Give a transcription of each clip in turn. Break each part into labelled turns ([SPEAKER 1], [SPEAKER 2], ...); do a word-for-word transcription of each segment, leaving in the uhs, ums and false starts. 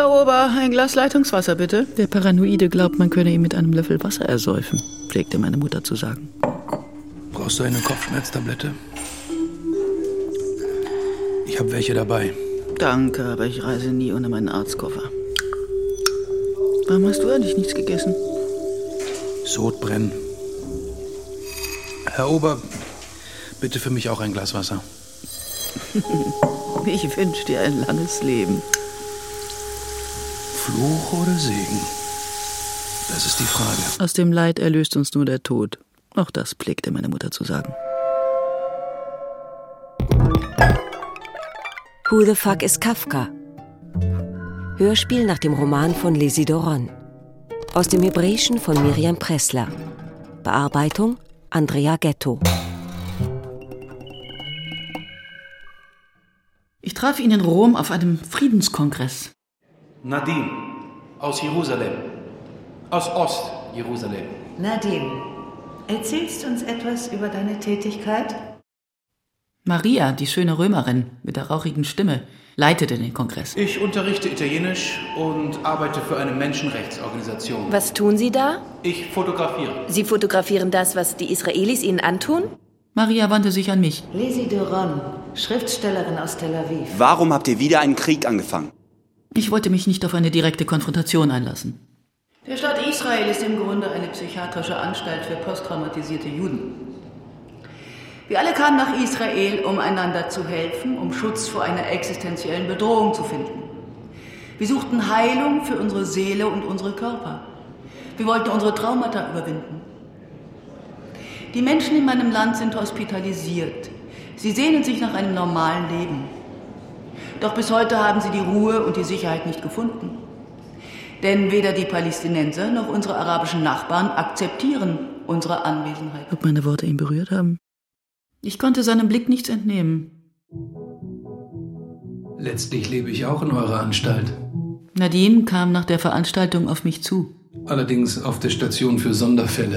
[SPEAKER 1] Herr Ober, ein Glas Leitungswasser, bitte. Der Paranoide glaubt, man könne ihn mit einem Löffel Wasser ersäufen, pflegte meine Mutter zu sagen.
[SPEAKER 2] Brauchst du eine Kopfschmerztablette? Ich habe welche dabei.
[SPEAKER 1] Danke, aber ich reise nie ohne meinen Arztkoffer. Warum hast du eigentlich nichts gegessen?
[SPEAKER 2] Sodbrennen. Herr Ober, bitte für mich auch ein Glas Wasser.
[SPEAKER 1] Ich wünsche dir ein langes Leben.
[SPEAKER 2] Fluch oder Segen? Das ist die Frage.
[SPEAKER 1] Aus dem Leid erlöst uns nur der Tod. Auch das pflegte meine Mutter zu sagen.
[SPEAKER 3] Who the fuck is Kafka? Hörspiel nach dem Roman von Lizzie Doron. Aus dem Hebräischen von Miriam Pressler. Bearbeitung Andrea Ghetto.
[SPEAKER 1] Ich traf ihn in Rom auf einem Friedenskongress.
[SPEAKER 2] Nadim, aus Jerusalem. Aus Ost-Jerusalem.
[SPEAKER 4] Nadim, erzählst du uns etwas über deine Tätigkeit?
[SPEAKER 1] Maria, die schöne Römerin mit der rauchigen Stimme, leitete den Kongress.
[SPEAKER 2] Ich unterrichte Italienisch und arbeite für eine Menschenrechtsorganisation.
[SPEAKER 3] Was tun Sie da?
[SPEAKER 2] Ich fotografiere.
[SPEAKER 3] Sie fotografieren das, was die Israelis Ihnen antun?
[SPEAKER 1] Maria wandte sich an mich.
[SPEAKER 4] Lizzie Doron, Schriftstellerin aus Tel Aviv.
[SPEAKER 5] Warum habt ihr wieder einen Krieg angefangen?
[SPEAKER 1] Ich wollte mich nicht auf eine direkte Konfrontation einlassen.
[SPEAKER 6] Der Staat Israel ist im Grunde eine psychiatrische Anstalt für posttraumatisierte Juden. Wir alle kamen nach Israel, um einander zu helfen, um Schutz vor einer existenziellen Bedrohung zu finden. Wir suchten Heilung für unsere Seele und unsere Körper. Wir wollten unsere Traumata überwinden. Die Menschen in meinem Land sind hospitalisiert. Sie sehnen sich nach einem normalen Leben. Doch bis heute haben sie die Ruhe und die Sicherheit nicht gefunden. Denn weder die Palästinenser noch unsere arabischen Nachbarn akzeptieren unsere Anwesenheit.
[SPEAKER 1] Ob meine Worte ihn berührt haben? Ich konnte seinem Blick nichts entnehmen.
[SPEAKER 2] Letztlich lebe ich auch in eurer Anstalt.
[SPEAKER 1] Nadim kam nach der Veranstaltung auf mich zu.
[SPEAKER 2] Allerdings auf der Station für Sonderfälle.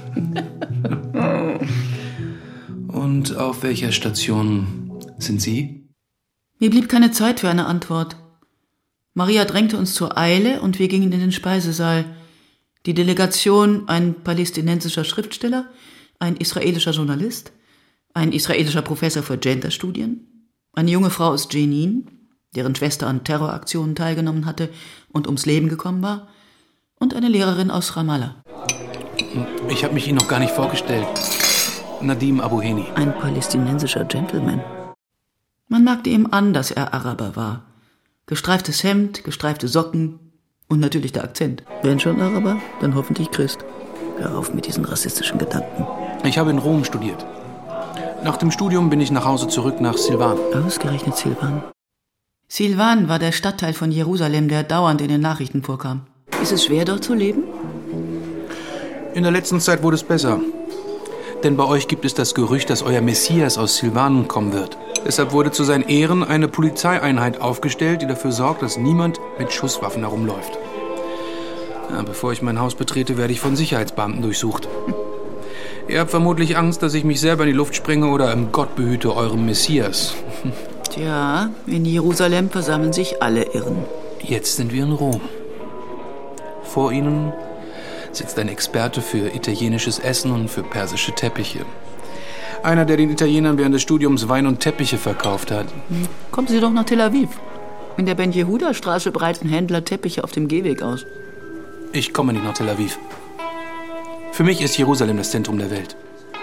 [SPEAKER 2] Und auf welcher Station sind Sie?
[SPEAKER 1] Mir blieb keine Zeit für eine Antwort. Maria drängte uns zur Eile und wir gingen in den Speisesaal. Die Delegation, ein palästinensischer Schriftsteller, ein israelischer Journalist, ein israelischer Professor für Genderstudien, eine junge Frau aus Jenin, deren Schwester an Terroraktionen teilgenommen hatte und ums Leben gekommen war, und eine Lehrerin aus Ramallah.
[SPEAKER 2] Ich habe mich Ihnen noch gar nicht vorgestellt. Nadim Abuheni.
[SPEAKER 1] Ein palästinensischer Gentleman. Man merkte ihm an, dass er Araber war. Gestreiftes Hemd, gestreifte Socken und natürlich der Akzent. Wenn schon Araber, dann hoffentlich Christ. Hör auf mit diesen rassistischen Gedanken.
[SPEAKER 2] Ich habe in Rom studiert. Nach dem Studium bin ich nach Hause zurück nach Silvan.
[SPEAKER 1] Ausgerechnet Silvan. Silvan war der Stadtteil von Jerusalem, der dauernd in den Nachrichten vorkam. Ist es schwer, dort zu leben?
[SPEAKER 2] In der letzten Zeit wurde es besser. Denn bei euch gibt es das Gerücht, dass euer Messias aus Silvan kommen wird. Deshalb wurde zu seinen Ehren eine Polizeieinheit aufgestellt, die dafür sorgt, dass niemand mit Schusswaffen herumläuft. Ja, bevor ich mein Haus betrete, werde ich von Sicherheitsbeamten durchsucht. Ihr habt vermutlich Angst, dass ich mich selber in die Luft sprenge oder im Gott behüte eurem Messias.
[SPEAKER 1] Tja, in Jerusalem versammeln sich alle Irren.
[SPEAKER 2] Jetzt sind wir in Rom. Vor Ihnen sitzt ein Experte für italienisches Essen und für persische Teppiche. Einer, der den Italienern während des Studiums Wein und Teppiche verkauft hat.
[SPEAKER 1] Kommen Sie doch nach Tel Aviv. In der Ben-Jehuda-Straße breiten Händler Teppiche auf dem Gehweg aus.
[SPEAKER 2] Ich komme nicht nach Tel Aviv. Für mich ist Jerusalem das Zentrum der Welt.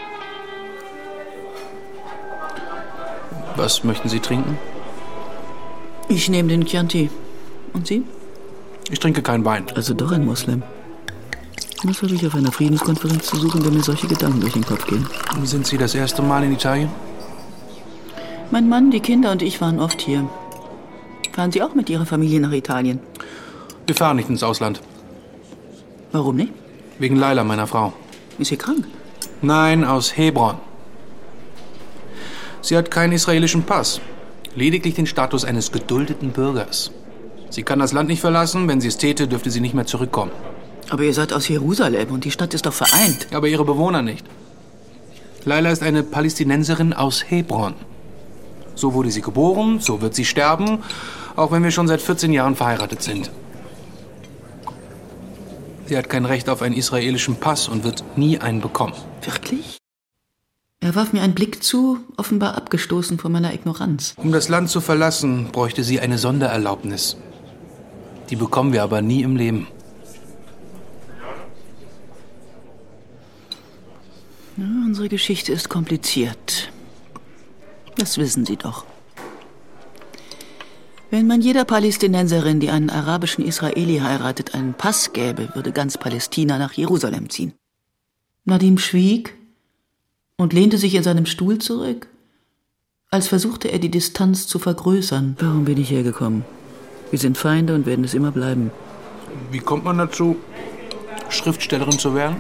[SPEAKER 2] Was möchten Sie trinken?
[SPEAKER 1] Ich nehme den Chianti. Und Sie?
[SPEAKER 2] Ich trinke keinen Wein.
[SPEAKER 1] Also doch ein Moslem. Was habe ich auf einer Friedenskonferenz zu suchen, wenn mir solche Gedanken durch den Kopf gehen?
[SPEAKER 2] Sind Sie das erste Mal in Italien?
[SPEAKER 1] Mein Mann, die Kinder und ich waren oft hier. Fahren Sie auch mit Ihrer Familie nach Italien?
[SPEAKER 2] Wir fahren nicht ins Ausland.
[SPEAKER 1] Warum nicht?
[SPEAKER 2] Wegen Laila, meiner Frau.
[SPEAKER 1] Ist sie krank?
[SPEAKER 2] Nein, aus Hebron. Sie hat keinen israelischen Pass. Lediglich den Status eines geduldeten Bürgers. Sie kann das Land nicht verlassen. Wenn sie es täte, dürfte sie nicht mehr zurückkommen.
[SPEAKER 1] Aber ihr seid aus Jerusalem und die Stadt ist doch vereint.
[SPEAKER 2] Aber ihre Bewohner nicht. Laila ist eine Palästinenserin aus Hebron. So wurde sie geboren, so wird sie sterben. Auch wenn wir schon seit vierzehn Jahren verheiratet sind. Sie hat kein Recht auf einen israelischen Pass und wird nie einen bekommen.
[SPEAKER 1] Wirklich? Er warf mir einen Blick zu, offenbar abgestoßen von meiner Ignoranz.
[SPEAKER 2] Um das Land zu verlassen, bräuchte sie eine Sondererlaubnis. Die bekommen wir aber nie im Leben.
[SPEAKER 1] Ja, unsere Geschichte ist kompliziert. Das wissen Sie doch. Wenn man jeder Palästinenserin, die einen arabischen Israeli heiratet, einen Pass gäbe, würde ganz Palästina nach Jerusalem ziehen. Nadim schwieg und lehnte sich in seinem Stuhl zurück, als versuchte er, die Distanz zu vergrößern. Warum bin ich hergekommen? Wir sind Feinde und werden es immer bleiben.
[SPEAKER 2] Wie kommt man dazu, Schriftstellerin zu werden?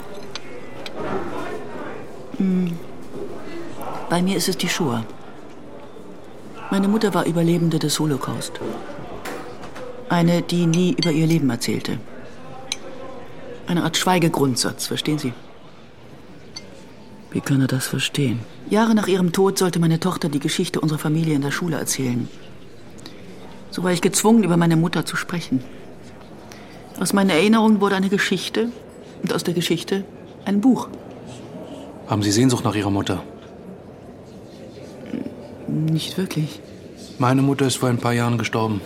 [SPEAKER 1] Bei mir ist es die Shoah. Meine Mutter war Überlebende des Holocaust. Eine, die nie über ihr Leben erzählte. Eine Art Schweigegrundsatz, verstehen Sie? Wie kann er das verstehen? Jahre nach ihrem Tod sollte meine Tochter die Geschichte unserer Familie in der Schule erzählen. So war ich gezwungen, über meine Mutter zu sprechen. Aus meiner Erinnerung wurde eine Geschichte und aus der Geschichte ein Buch.
[SPEAKER 2] Haben Sie Sehnsucht nach Ihrer Mutter?
[SPEAKER 1] Nicht wirklich.
[SPEAKER 2] Meine Mutter ist vor ein paar Jahren gestorben.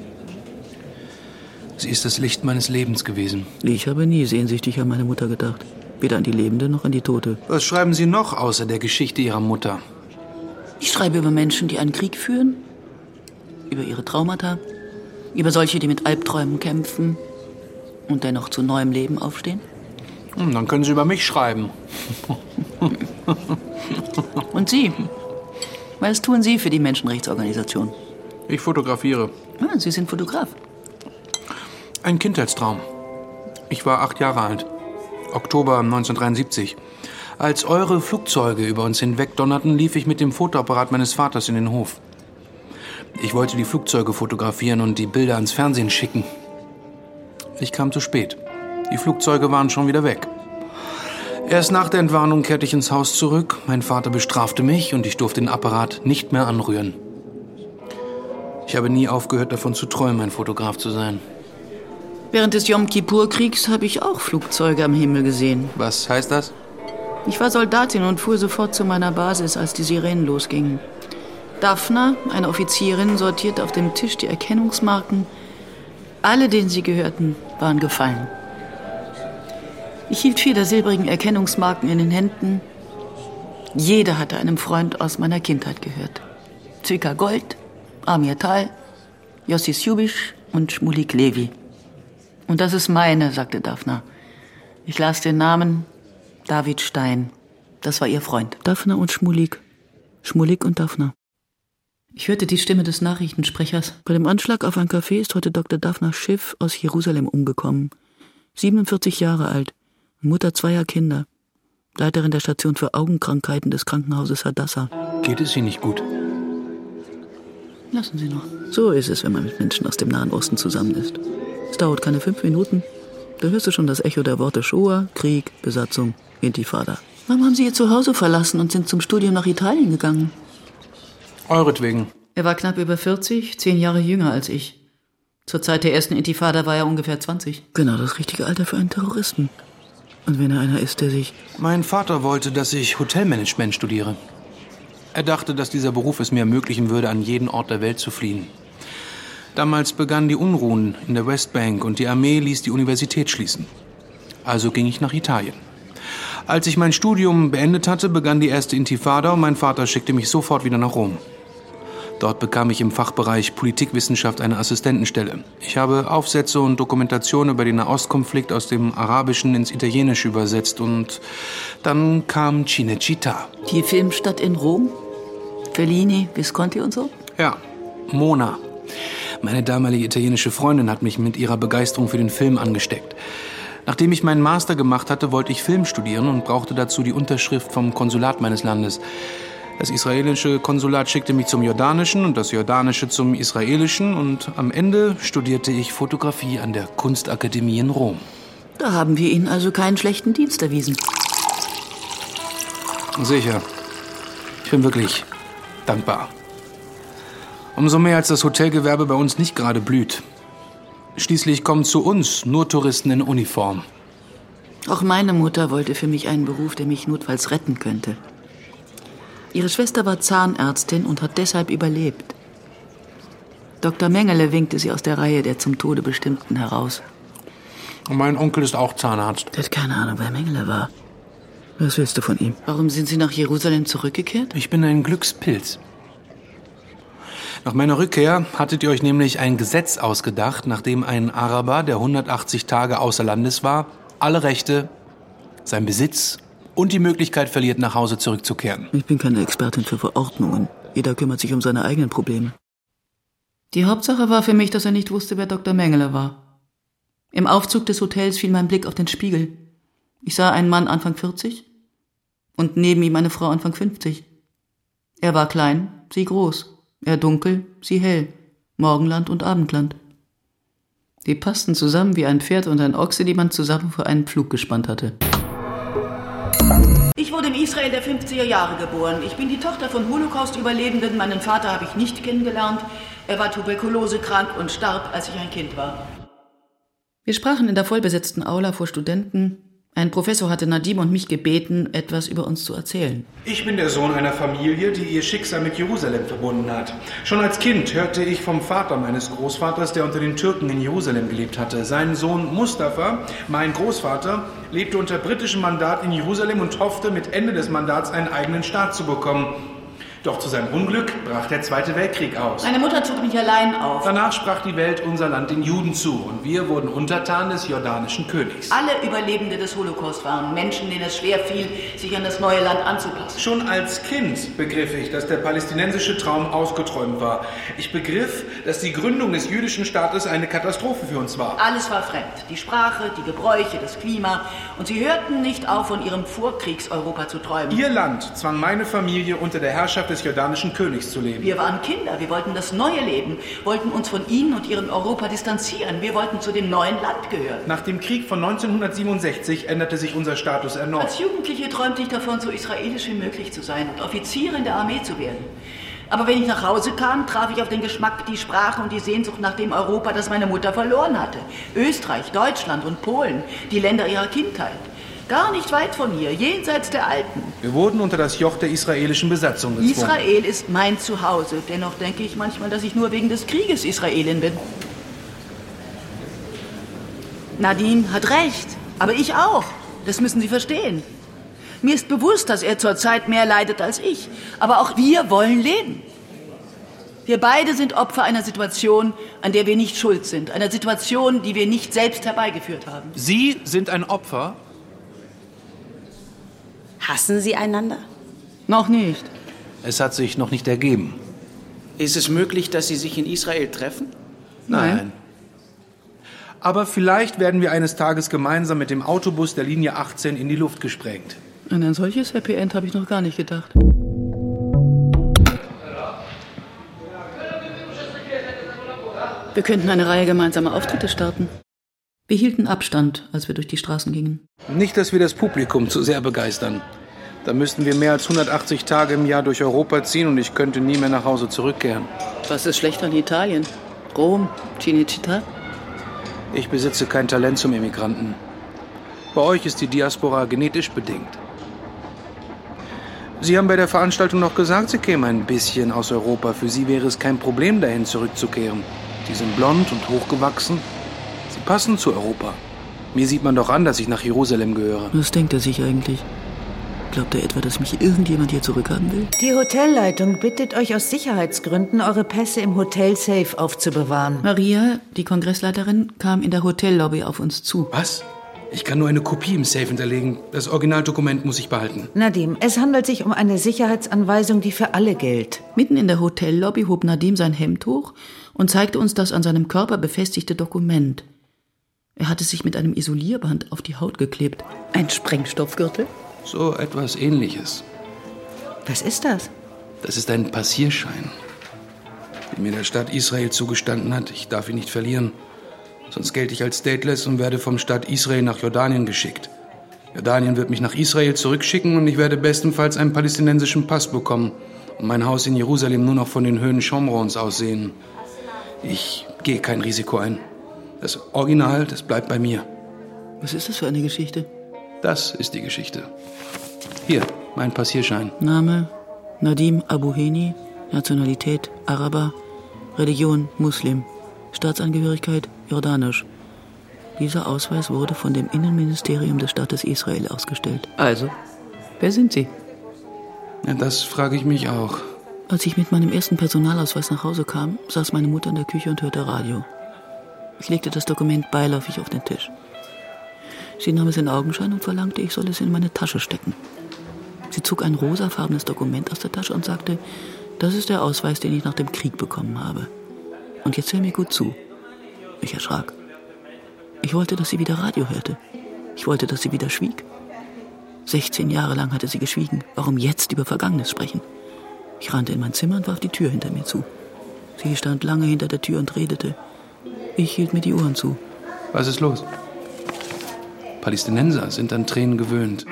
[SPEAKER 2] Sie ist das Licht meines Lebens gewesen.
[SPEAKER 1] Ich habe nie sehnsüchtig an meine Mutter gedacht. Weder an die Lebende noch an die Tote.
[SPEAKER 2] Was schreiben Sie noch außer der Geschichte Ihrer Mutter?
[SPEAKER 1] Ich schreibe über Menschen, die einen Krieg führen, über ihre Traumata, über solche, die mit Albträumen kämpfen und dennoch zu neuem Leben aufstehen.
[SPEAKER 2] Hm, dann können Sie über mich schreiben.
[SPEAKER 1] Und Sie? Was tun Sie für die Menschenrechtsorganisation?
[SPEAKER 2] Ich fotografiere.
[SPEAKER 1] Ah, Sie sind Fotograf.
[SPEAKER 2] Ein Kindheitstraum. Ich war acht Jahre alt. Oktober neunzehnhundertdreiundsiebzig. Als eure Flugzeuge über uns hinweg donnerten, lief ich mit dem Fotoapparat meines Vaters in den Hof. Ich wollte die Flugzeuge fotografieren und die Bilder ans Fernsehen schicken. Ich kam zu spät. Die Flugzeuge waren schon wieder weg. Erst nach der Entwarnung kehrte ich ins Haus zurück. Mein Vater bestrafte mich und ich durfte den Apparat nicht mehr anrühren. Ich habe nie aufgehört, davon zu träumen, ein Fotograf zu sein.
[SPEAKER 1] Während des Jom-Kippur-Kriegs habe ich auch Flugzeuge am Himmel gesehen.
[SPEAKER 2] Was heißt das?
[SPEAKER 1] Ich war Soldatin und fuhr sofort zu meiner Basis, als die Sirenen losgingen. Daphna, eine Offizierin, sortierte auf dem Tisch die Erkennungsmarken. Alle, denen sie gehörten, waren gefallen. Ich hielt vier der silbrigen Erkennungsmarken in den Händen. Jeder hatte einem Freund aus meiner Kindheit gehört. Zvika Gold, Amir Tal, Yossi Sjubisch und Shmulik Levi. Und das ist meine, sagte Daphna. Ich las den Namen David Stein. Das war ihr Freund. Daphna und Shmulik. Shmulik und Daphna. Ich hörte die Stimme des Nachrichtensprechers. Bei dem Anschlag auf ein Café ist heute Doktor Daphna Schiff aus Jerusalem umgekommen. siebenundvierzig Jahre alt, Mutter zweier Kinder, Leiterin der Station für Augenkrankheiten des Krankenhauses Hadassah.
[SPEAKER 2] Geht es Ihnen nicht gut?
[SPEAKER 1] Lassen Sie noch. So ist es, wenn man mit Menschen aus dem Nahen Osten zusammen ist. Es dauert keine fünf Minuten. Da hörst du schon das Echo der Worte Shoah, Krieg, Besatzung, Intifada. Warum haben Sie Ihr Zuhause verlassen und sind zum Studium nach Italien gegangen?
[SPEAKER 2] Euretwegen.
[SPEAKER 1] Er war knapp über vierzig, zehn Jahre jünger als ich. Zur Zeit der ersten Intifada war er ungefähr zwanzig. Genau das richtige Alter für einen Terroristen. Und wenn er einer ist, der sich...
[SPEAKER 2] Mein Vater wollte, dass ich Hotelmanagement studiere. Er dachte, dass dieser Beruf es mir ermöglichen würde, an jeden Ort der Welt zu fliehen. Damals begannen die Unruhen in der Westbank und die Armee ließ die Universität schließen. Also ging ich nach Italien. Als ich mein Studium beendet hatte, begann die erste Intifada und mein Vater schickte mich sofort wieder nach Rom. Dort bekam ich im Fachbereich Politikwissenschaft eine Assistentenstelle. Ich habe Aufsätze und Dokumentation über den Nahostkonflikt aus dem Arabischen ins Italienische übersetzt und dann kam Cinecittà.
[SPEAKER 1] Die Filmstadt in Rom? Fellini, Visconti und so?
[SPEAKER 2] Ja, Mona. Meine damalige italienische Freundin hat mich mit ihrer Begeisterung für den Film angesteckt. Nachdem ich meinen Master gemacht hatte, wollte ich Film studieren und brauchte dazu die Unterschrift vom Konsulat meines Landes. Das israelische Konsulat schickte mich zum jordanischen und das jordanische zum israelischen und am Ende studierte ich Fotografie an der Kunstakademie in Rom.
[SPEAKER 1] Da haben wir Ihnen also keinen schlechten Dienst erwiesen.
[SPEAKER 2] Sicher. Ich bin wirklich dankbar. Umso mehr, als das Hotelgewerbe bei uns nicht gerade blüht. Schließlich kommen zu uns nur Touristen in Uniform.
[SPEAKER 1] Auch meine Mutter wollte für mich einen Beruf, der mich notfalls retten könnte. Ihre Schwester war Zahnärztin und hat deshalb überlebt. Doktor Mengele winkte sie aus der Reihe der zum Tode Bestimmten heraus.
[SPEAKER 2] Und mein Onkel ist auch Zahnarzt.
[SPEAKER 1] Der hat keine Ahnung, wer Mengele war. Was willst du von ihm? Warum sind Sie nach Jerusalem zurückgekehrt?
[SPEAKER 2] Ich bin ein Glückspilz. Nach meiner Rückkehr hattet ihr euch nämlich ein Gesetz ausgedacht, nachdem ein Araber, der hundertachtzig Tage außer Landes war, alle Rechte, sein Besitz und die Möglichkeit verliert, nach Hause zurückzukehren.
[SPEAKER 1] Ich bin keine Expertin für Verordnungen. Jeder kümmert sich um seine eigenen Probleme. Die Hauptsache war für mich, dass er nicht wusste, wer Doktor Mengele war. Im Aufzug des Hotels fiel mein Blick auf den Spiegel. Ich sah einen Mann Anfang vierzig und neben ihm eine Frau Anfang fünfzig. Er war klein, sie groß. Er dunkel, sie hell. Morgenland und Abendland. Die passten zusammen wie ein Pferd und ein Ochse, die man zusammen für einen Pflug gespannt hatte. Ich wurde in Israel der fünfziger Jahre geboren. Ich bin die Tochter von Holocaust-Überlebenden. Meinen Vater habe ich nicht kennengelernt. Er war tuberkulosekrank und starb, als ich ein Kind war. Wir sprachen in der vollbesetzten Aula vor Studenten. Ein Professor hatte Nadim und mich gebeten, etwas über uns zu erzählen.
[SPEAKER 2] Ich bin der Sohn einer Familie, die ihr Schicksal mit Jerusalem verbunden hat. Schon als Kind hörte ich vom Vater meines Großvaters, der unter den Türken in Jerusalem gelebt hatte. Sein Sohn Mustafa, mein Großvater, lebte unter britischem Mandat in Jerusalem und hoffte, mit Ende des Mandats einen eigenen Staat zu bekommen. Doch zu seinem Unglück brach der Zweite Weltkrieg aus.
[SPEAKER 6] Meine Mutter zog mich allein auf.
[SPEAKER 2] Danach sprach die Welt unser Land den Juden zu und wir wurden Untertan des jordanischen Königs.
[SPEAKER 6] Alle Überlebende des Holocaust waren Menschen, denen es schwer fiel, sich an das neue Land anzupassen.
[SPEAKER 2] Schon als Kind begriff ich, dass der palästinensische Traum ausgeträumt war. Ich begriff, dass die Gründung des jüdischen Staates eine Katastrophe für uns war.
[SPEAKER 6] Alles war fremd. Die Sprache, die Gebräuche, das Klima. Und sie hörten nicht auf, von ihrem Vorkriegs-Europa zu träumen.
[SPEAKER 2] Ihr Land zwang meine Familie unter der Herrschaft des jordanischen Königs zu leben.
[SPEAKER 6] Wir waren Kinder, wir wollten das neue Leben, wollten uns von ihnen und ihrem Europa distanzieren. Wir wollten zu dem neuen Land gehören.
[SPEAKER 2] Nach dem Krieg von neunzehnhundertsiebenundsechzig änderte sich unser Status erneut.
[SPEAKER 6] Als Jugendliche träumte ich davon, so israelisch wie möglich zu sein und Offizier in der Armee zu werden. Aber wenn ich nach Hause kam, traf ich auf den Geschmack, die Sprache und die Sehnsucht nach dem Europa, das meine Mutter verloren hatte. Österreich, Deutschland und Polen, die Länder ihrer Kindheit. Gar nicht weit von hier, jenseits der Alpen.
[SPEAKER 2] Wir wurden unter das Joch der israelischen Besatzung gezwungen.
[SPEAKER 6] Israel ist mein Zuhause. Dennoch denke ich manchmal, dass ich nur wegen des Krieges Israelin bin. Nadim hat recht, aber ich auch. Das müssen Sie verstehen. Mir ist bewusst, dass er zurzeit mehr leidet als ich. Aber auch wir wollen leben. Wir beide sind Opfer einer Situation, an der wir nicht schuld sind. Einer Situation, die wir nicht selbst herbeigeführt haben.
[SPEAKER 2] Sie sind ein Opfer?
[SPEAKER 7] Hassen Sie einander?
[SPEAKER 6] Noch nicht.
[SPEAKER 2] Es hat sich noch nicht ergeben.
[SPEAKER 8] Ist es möglich, dass Sie sich in Israel treffen?
[SPEAKER 2] Nein. Nein. Aber vielleicht werden wir eines Tages gemeinsam mit dem Autobus der Linie achtzehn in die Luft gesprengt.
[SPEAKER 1] An ein solches Happy End habe ich noch gar nicht gedacht. Wir könnten eine Reihe gemeinsamer Auftritte starten. Wir hielten Abstand, als wir durch die Straßen gingen.
[SPEAKER 2] Nicht, dass wir das Publikum zu sehr begeistern. Da müssten wir mehr als hundertachtzig Tage im Jahr durch Europa ziehen und ich könnte nie mehr nach Hause zurückkehren.
[SPEAKER 1] Was ist schlechter an Italien? Rom? Cinecittà?
[SPEAKER 2] Ich besitze kein Talent zum Immigranten. Bei euch ist die Diaspora genetisch bedingt. Sie haben bei der Veranstaltung noch gesagt, Sie kämen ein bisschen aus Europa. Für Sie wäre es kein Problem, dahin zurückzukehren. Sie sind blond und hochgewachsen. Sie passen zu Europa. Mir sieht man doch an, dass ich nach Jerusalem gehöre.
[SPEAKER 1] Was denkt er sich eigentlich? Glaubt er etwa, dass mich irgendjemand hier zurückhaben will?
[SPEAKER 4] Die Hotelleitung bittet euch aus Sicherheitsgründen, eure Pässe im Hotelsafe aufzubewahren.
[SPEAKER 1] Maria, die Kongressleiterin, kam in der Hotellobby auf uns zu.
[SPEAKER 2] Was? Ich kann nur eine Kopie im Safe hinterlegen. Das Originaldokument muss ich behalten.
[SPEAKER 4] Nadim, es handelt sich um eine Sicherheitsanweisung, die für alle gilt.
[SPEAKER 1] Mitten in der Hotellobby hob Nadim sein Hemd hoch und zeigte uns das an seinem Körper befestigte Dokument. Er hatte sich mit einem Isolierband auf die Haut geklebt. Ein Sprengstoffgürtel?
[SPEAKER 2] So etwas Ähnliches.
[SPEAKER 4] Was ist das?
[SPEAKER 2] Das ist ein Passierschein, den mir der Staat Israel zugestanden hat. Ich darf ihn nicht verlieren. Sonst gelte ich als stateless und werde vom Staat Israel nach Jordanien geschickt. Jordanien wird mich nach Israel zurückschicken und ich werde bestenfalls einen palästinensischen Pass bekommen. und mein Haus in Jerusalem nur noch von den Höhen Schomrons aussehen. Ich gehe kein Risiko ein. Das Original, das bleibt bei mir.
[SPEAKER 1] Was ist das für eine Geschichte?
[SPEAKER 2] Das ist die Geschichte. Hier, mein Passierschein.
[SPEAKER 1] Name Nadim Abuheni, Nationalität Araber, Religion Muslim, Staatsangehörigkeit Jordanisch. Dieser Ausweis wurde von dem Innenministerium des Staates Israel ausgestellt. Also, wer sind Sie?
[SPEAKER 2] Ja, das frage ich mich auch.
[SPEAKER 1] Als ich mit meinem ersten Personalausweis nach Hause kam, saß meine Mutter in der Küche und hörte Radio. Ich legte das Dokument beiläufig auf den Tisch. Sie nahm es in Augenschein und verlangte, ich solle es in meine Tasche stecken. Sie zog ein rosafarbenes Dokument aus der Tasche und sagte, das ist der Ausweis, den ich nach dem Krieg bekommen habe. Und jetzt hör mir gut zu. Ich erschrak. Ich wollte, dass sie wieder Radio hörte. Ich wollte, dass sie wieder schwieg. sechzehn Jahre lang hatte sie geschwiegen. Warum jetzt über Vergangenes sprechen? Ich rannte in mein Zimmer und warf die Tür hinter mir zu. Sie stand lange hinter der Tür und redete. Ich hielt mir die Ohren zu.
[SPEAKER 2] Was ist los? Palästinenser sind an Tränen gewöhnt.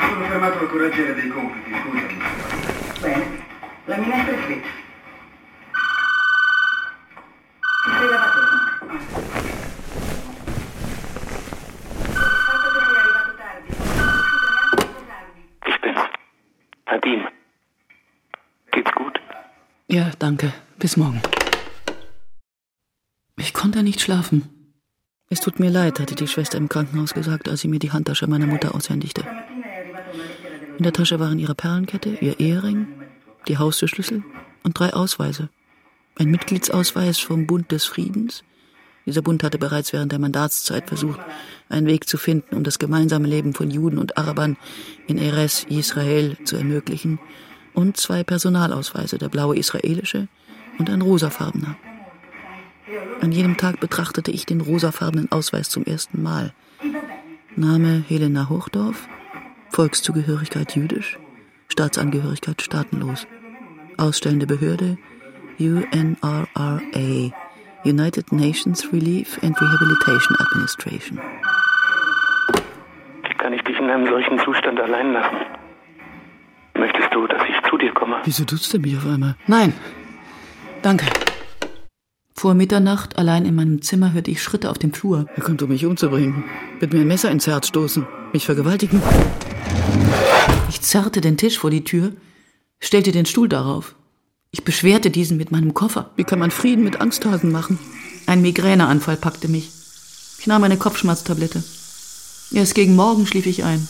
[SPEAKER 7] Ich bin's. Nadim. Geht's gut?
[SPEAKER 1] Ja, danke. Bis morgen. Ich konnte nicht schlafen. Es tut mir leid, hatte die Schwester im Krankenhaus gesagt, als sie mir die Handtasche meiner Mutter aushändigte. In der Tasche waren ihre Perlenkette, ihr Ehering, die Haustürschlüssel und drei Ausweise. Ein Mitgliedsausweis vom Bund des Friedens. Dieser Bund hatte bereits während der Mandatszeit versucht, einen Weg zu finden, um das gemeinsame Leben von Juden und Arabern in Erez, Israel, zu ermöglichen. Und zwei Personalausweise, der blaue israelische und ein rosafarbener. An jedem Tag betrachtete ich den rosafarbenen Ausweis zum ersten Mal. Name Helena Hochdorf, Volkszugehörigkeit jüdisch, Staatsangehörigkeit staatenlos. Ausstellende Behörde U N R R A, United Nations Relief and Rehabilitation Administration.
[SPEAKER 7] Kann ich dich in einem solchen Zustand allein lassen? Möchtest du, dass ich zu dir komme?
[SPEAKER 1] Wieso duzt er mich auf einmal? Nein, danke. Vor Mitternacht, allein in meinem Zimmer, hörte ich Schritte auf dem Flur. Er kommt, um mich umzubringen. Wird mir ein Messer ins Herz stoßen. Mich vergewaltigen. Ich zerrte den Tisch vor die Tür, stellte den Stuhl darauf. Ich beschwerte diesen mit meinem Koffer. Wie kann man Frieden mit Angsthasen machen? Ein Migräneanfall packte mich. Ich nahm eine Kopfschmerztablette. Erst gegen Morgen schlief ich ein.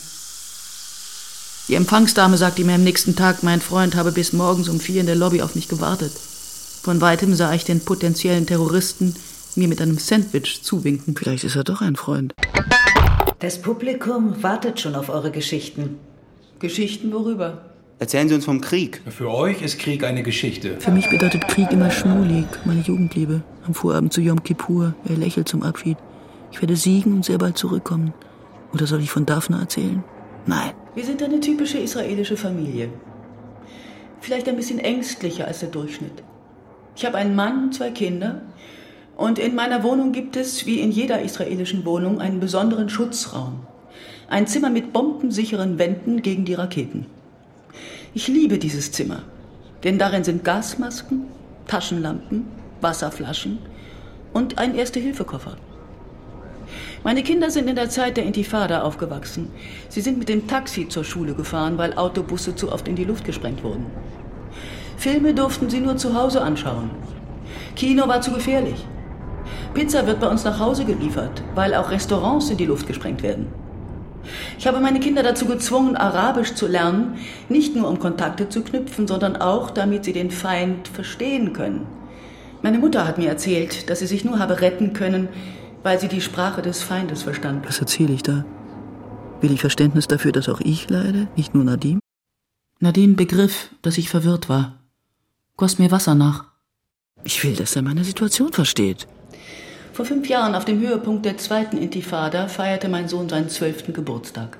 [SPEAKER 1] Die Empfangsdame sagte mir am nächsten Tag, mein Freund habe bis morgens um vier in der Lobby auf mich gewartet. Von weitem sah ich den potenziellen Terroristen mir mit einem Sandwich zuwinken. Vielleicht ist er doch ein Freund.
[SPEAKER 4] Das Publikum wartet schon auf eure Geschichten.
[SPEAKER 1] Geschichten worüber?
[SPEAKER 5] Erzählen Sie uns vom Krieg.
[SPEAKER 2] Für euch ist Krieg eine Geschichte.
[SPEAKER 1] Für mich bedeutet Krieg immer Schmulik, meine Jugendliebe. Am Vorabend zu Yom Kippur, er lächelt zum Abschied. Ich werde siegen und sehr bald zurückkommen. Oder soll ich von Daphne erzählen? Nein. Wir sind eine typische israelische Familie. Vielleicht ein bisschen ängstlicher als der Durchschnitt. Ich habe einen Mann und zwei Kinder. Und in meiner Wohnung gibt es, wie in jeder israelischen Wohnung, einen besonderen Schutzraum. Ein Zimmer mit bombensicheren Wänden gegen die Raketen. Ich liebe dieses Zimmer, denn darin sind Gasmasken, Taschenlampen, Wasserflaschen und ein Erste-Hilfe-Koffer. Meine Kinder sind in der Zeit der Intifada aufgewachsen. Sie sind mit dem Taxi zur Schule gefahren, weil Autobusse zu oft in die Luft gesprengt wurden. Filme durften sie nur zu Hause anschauen. Kino war zu gefährlich. Pizza wird bei uns nach Hause geliefert, weil auch Restaurants in die Luft gesprengt werden. Ich habe meine Kinder dazu gezwungen, Arabisch zu lernen, nicht nur um Kontakte zu knüpfen, sondern auch, damit sie den Feind verstehen können. Meine Mutter hat mir erzählt, dass sie sich nur habe retten können, weil sie die Sprache des Feindes verstand. Was erzähle ich da? Will ich Verständnis dafür, dass auch ich leide, nicht nur Nadim? Nadim begriff, dass ich verwirrt war. Goss mir Wasser nach. Ich will, dass er meine Situation versteht. Vor fünf Jahren, auf dem Höhepunkt der zweiten Intifada, feierte mein Sohn seinen zwölften Geburtstag.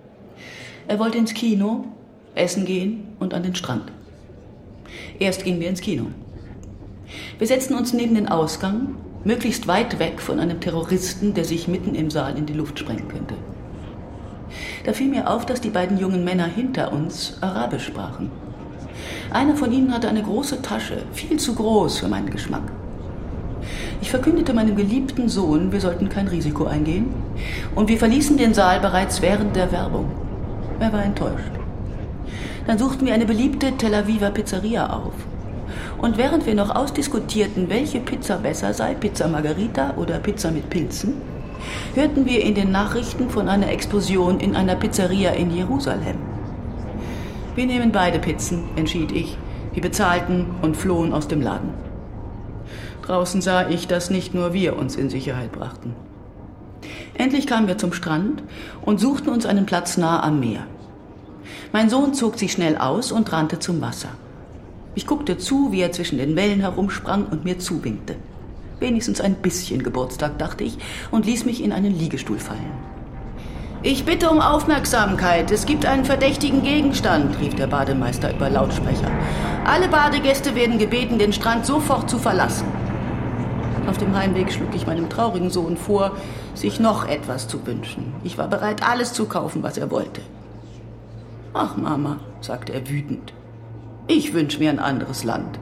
[SPEAKER 1] Er wollte ins Kino, essen gehen und an den Strand. Erst gingen wir ins Kino. Wir setzten uns neben den Ausgang, möglichst weit weg von einem Terroristen, der sich mitten im Saal in die Luft sprengen könnte. Da fiel mir auf, dass die beiden jungen Männer hinter uns Arabisch sprachen.
[SPEAKER 6] Einer von ihnen hatte eine große Tasche, viel zu groß für meinen Geschmack. Ich verkündete meinem geliebten Sohn, wir sollten kein Risiko eingehen, und wir verließen den Saal bereits während der Werbung. Er war enttäuscht. Dann suchten wir eine beliebte Tel Aviver Pizzeria auf. Und während wir noch ausdiskutierten, welche Pizza besser sei, Pizza Margherita oder Pizza mit Pilzen, hörten wir in den Nachrichten von einer Explosion in einer Pizzeria in Jerusalem. Wir nehmen beide Pizzen, entschied ich. Wir bezahlten und flohen aus dem Laden. Draußen sah ich, dass nicht nur wir uns in Sicherheit brachten. Endlich kamen wir zum Strand und suchten uns einen Platz nah am Meer. Mein Sohn zog sich schnell aus und rannte zum Wasser. Ich guckte zu, wie er zwischen den Wellen herumsprang und mir zuwinkte. Wenigstens ein bisschen Geburtstag, dachte ich, und ließ mich in einen Liegestuhl fallen. »Ich bitte um Aufmerksamkeit. Es gibt einen verdächtigen Gegenstand«, rief der Bademeister über Lautsprecher. »Alle Badegäste werden gebeten, den Strand sofort zu verlassen.« Auf dem Heimweg schlug ich meinem traurigen Sohn vor, sich noch etwas zu wünschen. Ich war bereit, alles zu kaufen, was er wollte. »Ach, Mama«, sagte er wütend, »ich wünsche mir ein anderes Land.«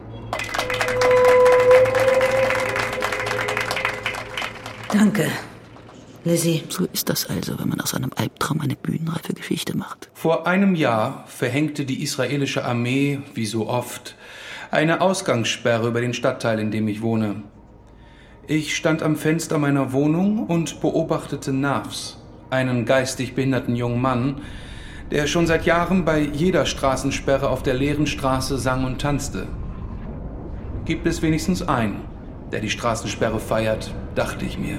[SPEAKER 4] Danke, Lizzie.
[SPEAKER 1] So ist das also, wenn man aus einem Albtraum eine bühnenreife Geschichte macht.
[SPEAKER 2] Vor einem Jahr verhängte die israelische Armee, wie so oft, eine Ausgangssperre über den Stadtteil, in dem ich wohne. Ich stand am Fenster meiner Wohnung und beobachtete Navs, einen geistig behinderten jungen Mann, der schon seit Jahren bei jeder Straßensperre auf der leeren Straße sang und tanzte. Gibt es wenigstens einen, der die Straßensperre feiert, dachte ich mir.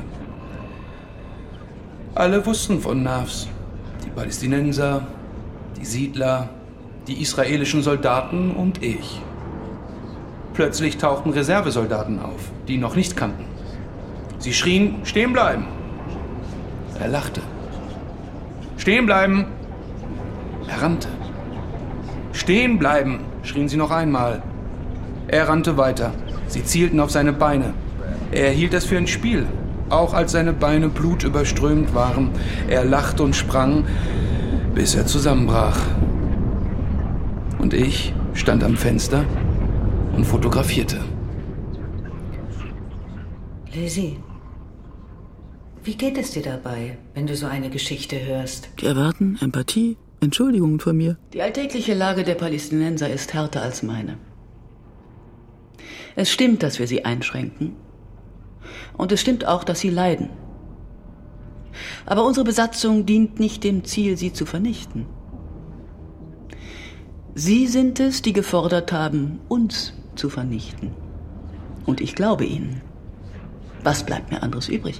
[SPEAKER 2] Alle wussten von Navs, die Palästinenser, die Siedler, die israelischen Soldaten und ich. Plötzlich tauchten Reservesoldaten auf, die ihn noch nicht kannten. Sie schrien, stehen bleiben. Er lachte. Stehen bleiben. Er rannte. Stehen bleiben, schrien sie noch einmal. Er rannte weiter. Sie zielten auf seine Beine. Er hielt es für ein Spiel, auch als seine Beine blutüberströmt waren. Er lachte und sprang, bis er zusammenbrach. Und ich stand am Fenster und fotografierte.
[SPEAKER 4] Lizzie, wie geht es dir dabei, wenn du so eine Geschichte hörst?
[SPEAKER 1] Die erwarten Empathie, Entschuldigungen von mir.
[SPEAKER 6] Die alltägliche Lage der Palästinenser ist härter als meine. Es stimmt, dass wir sie einschränken. Und es stimmt auch, dass sie leiden. Aber unsere Besatzung dient nicht dem Ziel, sie zu vernichten. Sie sind es, die gefordert haben, uns zu vernichten. Und ich glaube ihnen. Was bleibt mir anderes übrig?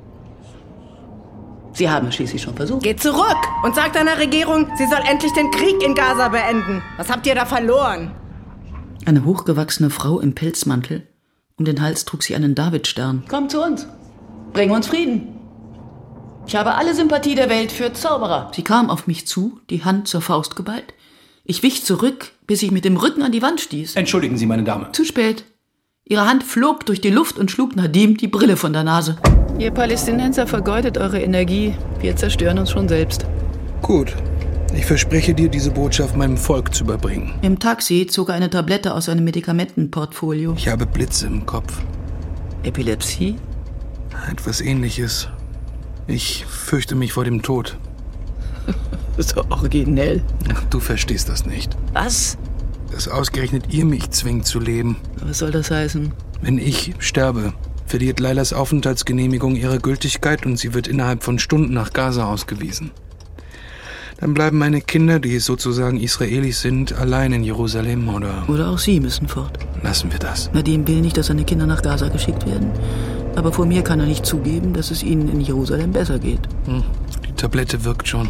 [SPEAKER 6] Sie haben es schließlich schon versucht.
[SPEAKER 9] Geht zurück und sagt deiner Regierung, sie soll endlich den Krieg in Gaza beenden. Was habt ihr da verloren?
[SPEAKER 1] Eine hochgewachsene Frau im Pelzmantel. Um den Hals trug sie einen Davidstern.
[SPEAKER 6] Komm zu uns. Bring uns Frieden. Ich habe alle Sympathie der Welt für Zauberer.
[SPEAKER 1] Sie kam auf mich zu, die Hand zur Faust geballt. Ich wich zurück, bis ich mit dem Rücken an die Wand stieß.
[SPEAKER 2] Entschuldigen Sie, meine Dame.
[SPEAKER 1] Zu spät. Ihre Hand flog durch die Luft und schlug Nadim die Brille von der Nase.
[SPEAKER 6] Ihr Palästinenser vergeudet eure Energie. Wir zerstören uns schon selbst.
[SPEAKER 2] Gut. Ich verspreche dir, diese Botschaft meinem Volk zu überbringen.
[SPEAKER 1] Im Taxi zog er eine Tablette aus seinem Medikamentenportfolio.
[SPEAKER 2] Ich habe Blitze im Kopf.
[SPEAKER 1] Epilepsie?
[SPEAKER 2] Etwas Ähnliches. Ich fürchte mich vor dem Tod.
[SPEAKER 1] So originell.
[SPEAKER 2] Ach, du verstehst das nicht.
[SPEAKER 1] Was?
[SPEAKER 2] Dass ausgerechnet ihr mich zwingt zu leben.
[SPEAKER 1] Was soll das heißen?
[SPEAKER 2] Wenn ich sterbe, verliert Lailas Aufenthaltsgenehmigung ihre Gültigkeit und sie wird innerhalb von Stunden nach Gaza ausgewiesen. Dann bleiben meine Kinder, die sozusagen Israelis sind, allein in Jerusalem, oder...
[SPEAKER 1] Oder auch sie müssen fort.
[SPEAKER 2] Lassen wir das.
[SPEAKER 1] Nadim will nicht, dass seine Kinder nach Gaza geschickt werden. Aber vor mir kann er nicht zugeben, dass es ihnen in Jerusalem besser geht.
[SPEAKER 2] Hm, die Tablette wirkt schon.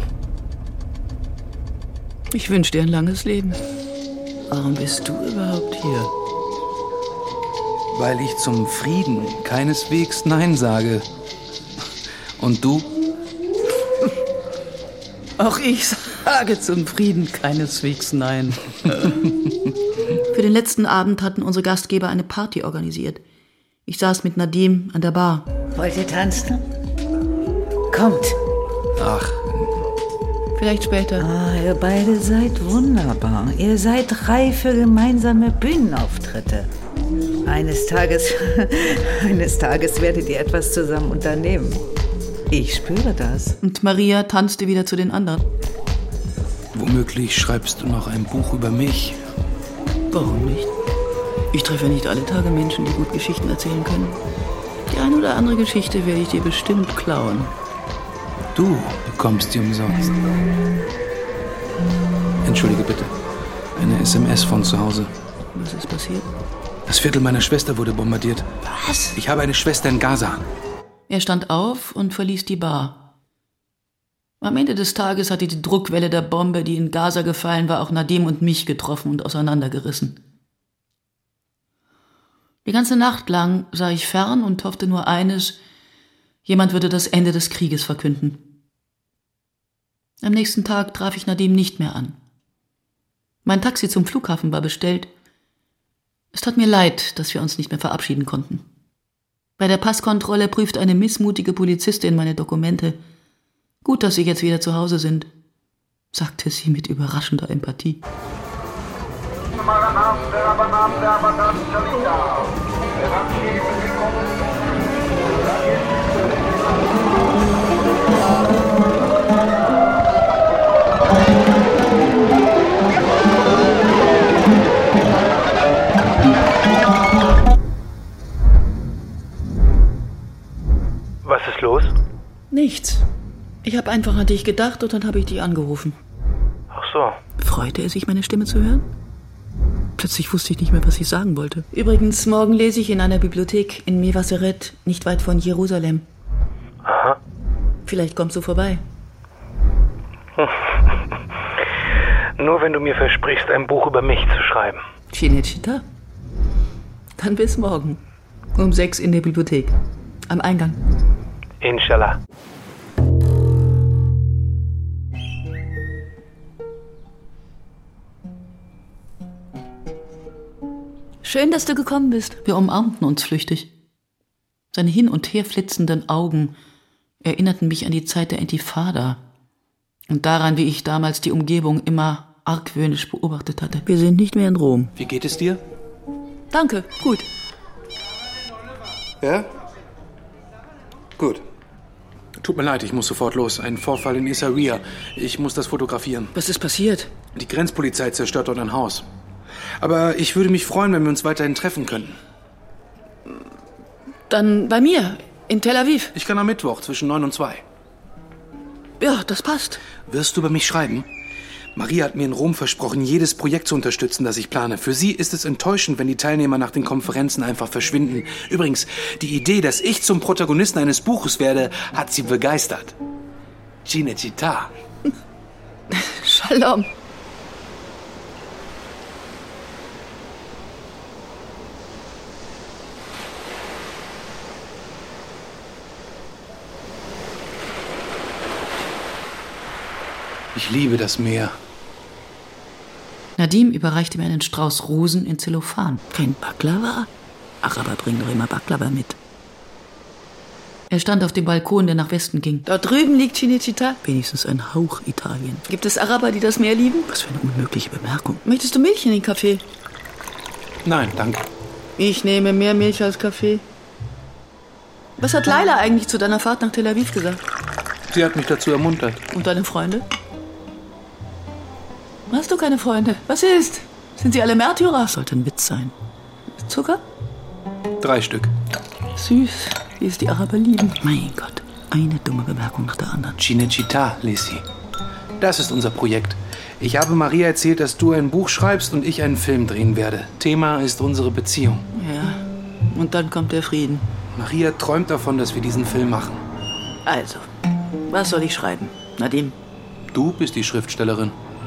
[SPEAKER 1] Ich wünsche dir ein langes Leben. Warum bist du überhaupt hier?
[SPEAKER 2] Weil ich zum Frieden keineswegs Nein sage. Und du?
[SPEAKER 1] Auch ich sage zum Frieden keineswegs Nein. Für den letzten Abend hatten unsere Gastgeber eine Party organisiert. Ich saß mit Nadim an der Bar.
[SPEAKER 4] Wollt ihr tanzen? Kommt.
[SPEAKER 2] Ach.
[SPEAKER 1] Vielleicht später.
[SPEAKER 4] Ah, ihr beide seid wunderbar. Ihr seid reif für gemeinsame Bühnenauftritte. Eines Tages, eines Tages werdet ihr etwas zusammen unternehmen. Ich spüre das.
[SPEAKER 1] Und Maria tanzte wieder zu den anderen.
[SPEAKER 2] Womöglich schreibst du noch ein Buch über mich.
[SPEAKER 1] Warum nicht? Ich treffe nicht alle Tage Menschen, die gut Geschichten erzählen können. Die eine oder andere Geschichte werde ich dir bestimmt klauen.
[SPEAKER 2] Du bekommst sie umsonst. Entschuldige bitte. Eine S M S von zu Hause.
[SPEAKER 1] Was ist passiert?
[SPEAKER 2] Das Viertel meiner Schwester wurde bombardiert.
[SPEAKER 1] Was?
[SPEAKER 2] Ich habe eine Schwester in Gaza.
[SPEAKER 1] Er stand auf und verließ die Bar. Am Ende des Tages hatte die Druckwelle der Bombe, die in Gaza gefallen war, auch Nadim und mich getroffen und auseinandergerissen. Die ganze Nacht lang sah ich fern und hoffte nur eines: jemand würde das Ende des Krieges verkünden. Am nächsten Tag traf ich Nadim nicht mehr an. Mein Taxi zum Flughafen war bestellt. Es tat mir leid, dass wir uns nicht mehr verabschieden konnten. Bei der Passkontrolle prüfte eine missmutige Polizistin meine Dokumente. Gut, dass Sie jetzt wieder zu Hause sind, sagte sie mit überraschender Empathie.
[SPEAKER 7] Was ist los?
[SPEAKER 1] Nichts. Ich habe einfach an dich gedacht und dann habe ich dich angerufen.
[SPEAKER 7] Ach so.
[SPEAKER 1] Freute er sich, meine Stimme zu hören? Plötzlich wusste ich nicht mehr, was ich sagen wollte. Übrigens, morgen lese ich in einer Bibliothek in Mevaseret, nicht weit von Jerusalem.
[SPEAKER 7] Aha.
[SPEAKER 1] Vielleicht kommst du vorbei.
[SPEAKER 7] Nur wenn du mir versprichst, ein Buch über mich zu schreiben.
[SPEAKER 1] Cinecittà? Dann bis morgen. Um sechs in der Bibliothek. Am Eingang.
[SPEAKER 7] Inshallah.
[SPEAKER 1] Schön, dass du gekommen bist. Wir umarmten uns flüchtig. Seine hin und her flitzenden Augen erinnerten mich an die Zeit der Intifada und daran, wie ich damals die Umgebung immer argwöhnisch beobachtet hatte. Wir sind nicht mehr in Rom.
[SPEAKER 2] Wie geht es dir?
[SPEAKER 1] Danke, gut.
[SPEAKER 2] Ja? Gut. Tut mir leid, ich muss sofort los. Ein Vorfall in Essaouira. Ich muss das fotografieren.
[SPEAKER 1] Was ist passiert?
[SPEAKER 2] Die Grenzpolizei zerstört dort ein Haus. Aber ich würde mich freuen, wenn wir uns weiterhin treffen könnten.
[SPEAKER 1] Dann bei mir, in Tel Aviv.
[SPEAKER 2] Ich kann am Mittwoch zwischen neun und zwei.
[SPEAKER 1] Ja, das passt.
[SPEAKER 2] Wirst du über mich schreiben? Maria hat mir in Rom versprochen, jedes Projekt zu unterstützen, das ich plane. Für sie ist es enttäuschend, wenn die Teilnehmer nach den Konferenzen einfach verschwinden. Übrigens, die Idee, dass ich zum Protagonisten eines Buches werde, hat sie begeistert. Cinecittà.
[SPEAKER 1] Shalom.
[SPEAKER 2] Ich liebe das Meer.
[SPEAKER 1] Nadim überreichte mir einen Strauß Rosen in Zellophan. Kein Baklava? Araber bringen doch immer Baklava mit. Er stand auf dem Balkon, der nach Westen ging. Dort drüben liegt Cinecittà. Wenigstens ein Hauch Italien. Gibt es Araber, die das Meer lieben? Was für eine unmögliche Bemerkung. Möchtest du Milch in den Kaffee?
[SPEAKER 2] Nein, danke.
[SPEAKER 1] Ich nehme mehr Milch als Kaffee. Was hat Laila eigentlich zu deiner Fahrt nach Tel Aviv gesagt?
[SPEAKER 2] Sie hat mich dazu ermuntert.
[SPEAKER 1] Und deine Freunde? Hast du keine Freunde? Was ist? Sind sie alle Märtyrer? Sollte ein Witz sein. Zucker?
[SPEAKER 2] Drei Stück.
[SPEAKER 1] Süß, wie es die Araber lieben. Mein Gott, eine dumme Bemerkung nach der anderen.
[SPEAKER 2] Cinecittà, Lisi. Das ist unser Projekt. Ich habe Maria erzählt, dass du ein Buch schreibst und ich einen Film drehen werde. Thema ist unsere Beziehung.
[SPEAKER 1] Ja, und dann kommt der Frieden.
[SPEAKER 2] Maria träumt davon, dass wir diesen Film machen.
[SPEAKER 1] Also, was soll ich schreiben? Nadim?
[SPEAKER 2] Du bist die Schriftstellerin.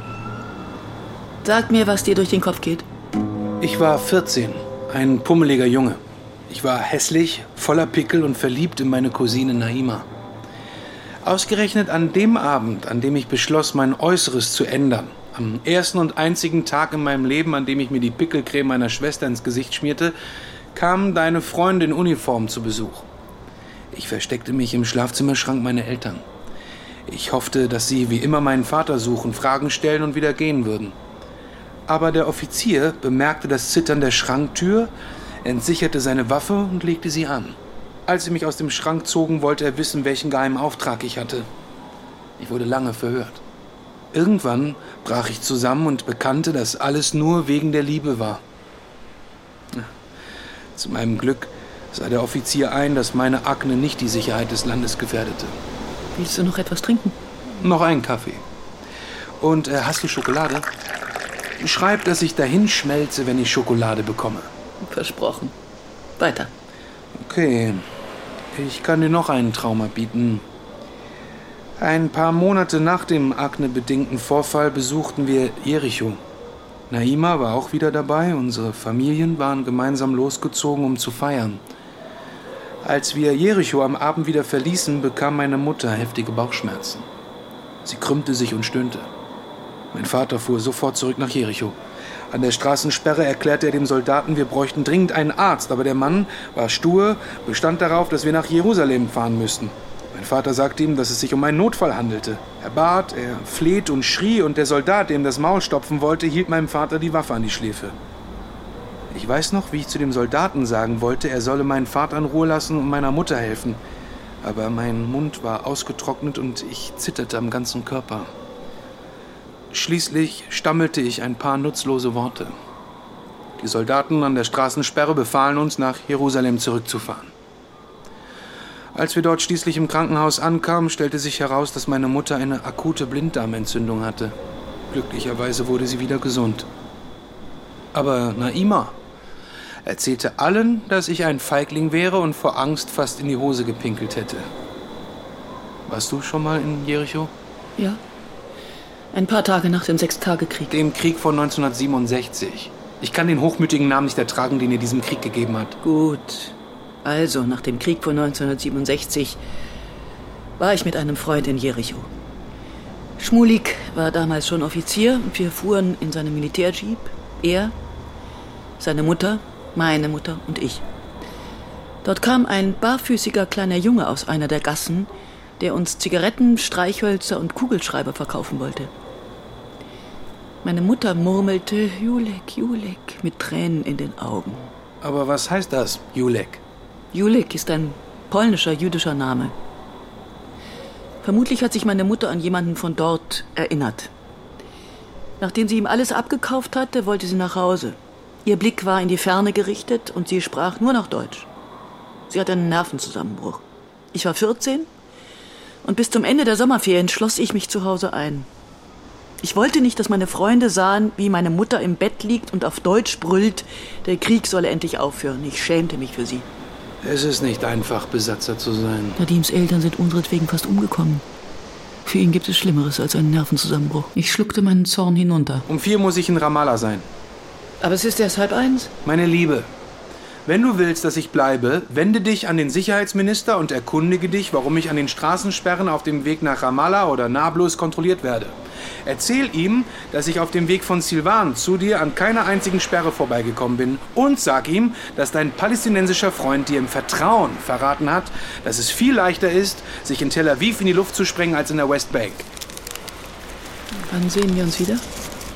[SPEAKER 1] Sag mir, was dir durch den Kopf geht.
[SPEAKER 2] Ich war vierzehn, ein pummeliger Junge. Ich war hässlich, voller Pickel und verliebt in meine Cousine Naima. Ausgerechnet an dem Abend, an dem ich beschloss, mein Äußeres zu ändern, am ersten und einzigen Tag in meinem Leben, an dem ich mir die Pickelcreme meiner Schwester ins Gesicht schmierte, kam deine Freundin in Uniform zu Besuch. Ich versteckte mich im Schlafzimmerschrank meiner Eltern. Ich hoffte, dass sie wie immer meinen Vater suchen, Fragen stellen und wieder gehen würden. Aber der Offizier bemerkte das Zittern der Schranktür, entsicherte seine Waffe und legte sie an. Als sie mich aus dem Schrank zogen, wollte er wissen, welchen geheimen Auftrag ich hatte. Ich wurde lange verhört. Irgendwann brach ich zusammen und bekannte, dass alles nur wegen der Liebe war. Zu meinem Glück sah der Offizier ein, dass meine Akne nicht die Sicherheit des Landes gefährdete.
[SPEAKER 1] Willst du noch etwas trinken?
[SPEAKER 2] Noch einen Kaffee. Und äh, hast du Schokolade? Schreib, dass ich dahin schmelze, wenn ich Schokolade bekomme.
[SPEAKER 1] Versprochen. Weiter.
[SPEAKER 2] Okay. Ich kann dir noch einen Traum bieten. Ein paar Monate nach dem aknebedingten Vorfall besuchten wir Jericho. Naima war auch wieder dabei. Unsere Familien waren gemeinsam losgezogen, um zu feiern. Als wir Jericho am Abend wieder verließen, bekam meine Mutter heftige Bauchschmerzen. Sie krümmte sich und stöhnte. Mein Vater fuhr sofort zurück nach Jericho. An der Straßensperre erklärte er dem Soldaten, wir bräuchten dringend einen Arzt, aber der Mann war stur, bestand darauf, dass wir nach Jerusalem fahren müssten. Mein Vater sagte ihm, dass es sich um einen Notfall handelte. Er bat, er fleht und schrie, und der Soldat, dem das Maul stopfen wollte, hielt meinem Vater die Waffe an die Schläfe. Ich weiß noch, wie ich zu dem Soldaten sagen wollte, er solle meinen Vater in Ruhe lassen und meiner Mutter helfen. Aber mein Mund war ausgetrocknet und ich zitterte am ganzen Körper. Schließlich stammelte ich ein paar nutzlose Worte. Die Soldaten an der Straßensperre befahlen uns, nach Jerusalem zurückzufahren. Als wir dort schließlich im Krankenhaus ankamen, stellte sich heraus, dass meine Mutter eine akute Blinddarmentzündung hatte. Glücklicherweise wurde sie wieder gesund. Aber Naima erzählte allen, dass ich ein Feigling wäre und vor Angst fast in die Hose gepinkelt hätte. Warst du schon mal in Jericho?
[SPEAKER 1] Ja. Ein paar Tage nach dem Sechstagekrieg.
[SPEAKER 2] Dem Krieg von neunzehnhundertsiebenundsechzig. Ich kann den hochmütigen Namen nicht ertragen, den ihr diesem Krieg gegeben hat.
[SPEAKER 1] Gut. Also, nach dem Krieg von neunzehnhundertsiebenundsechzig war ich mit einem Freund in Jericho. Schmulik war damals schon Offizier und wir fuhren in seinem Militärjeep. Er, seine Mutter, meine Mutter und ich. Dort kam ein barfüßiger kleiner Junge aus einer der Gassen, der uns Zigaretten, Streichhölzer und Kugelschreiber verkaufen wollte. Meine Mutter murmelte Julek, Julek mit Tränen in den Augen.
[SPEAKER 2] Aber was heißt das, Julek?
[SPEAKER 1] Julek ist ein polnischer, jüdischer Name. Vermutlich hat sich meine Mutter an jemanden von dort erinnert. Nachdem sie ihm alles abgekauft hatte, wollte sie nach Hause. Ihr Blick war in die Ferne gerichtet und sie sprach nur noch Deutsch. Sie hatte einen Nervenzusammenbruch. Ich war vierzehn und bis zum Ende der Sommerferien schloss ich mich zu Hause ein. Ich wollte nicht, dass meine Freunde sahen, wie meine Mutter im Bett liegt und auf Deutsch brüllt, der Krieg solle endlich aufhören. Ich schämte mich für sie.
[SPEAKER 2] Es ist nicht einfach, Besatzer zu sein.
[SPEAKER 1] Nadims Eltern sind unseretwegen fast umgekommen. Für ihn gibt es Schlimmeres als einen Nervenzusammenbruch. Ich schluckte meinen Zorn hinunter.
[SPEAKER 2] Um vier muss ich in Ramallah sein.
[SPEAKER 1] Aber es ist erst halb eins.
[SPEAKER 2] Meine Liebe, wenn du willst, dass ich bleibe, wende dich an den Sicherheitsminister und erkundige dich, warum ich an den Straßensperren auf dem Weg nach Ramallah oder Nablus kontrolliert werde. Erzähl ihm, dass ich auf dem Weg von Silvan zu dir an keiner einzigen Sperre vorbeigekommen bin. Und sag ihm, dass dein palästinensischer Freund dir im Vertrauen verraten hat, dass es viel leichter ist, sich in Tel Aviv in die Luft zu sprengen, als in der Westbank.
[SPEAKER 1] Wann sehen wir uns wieder?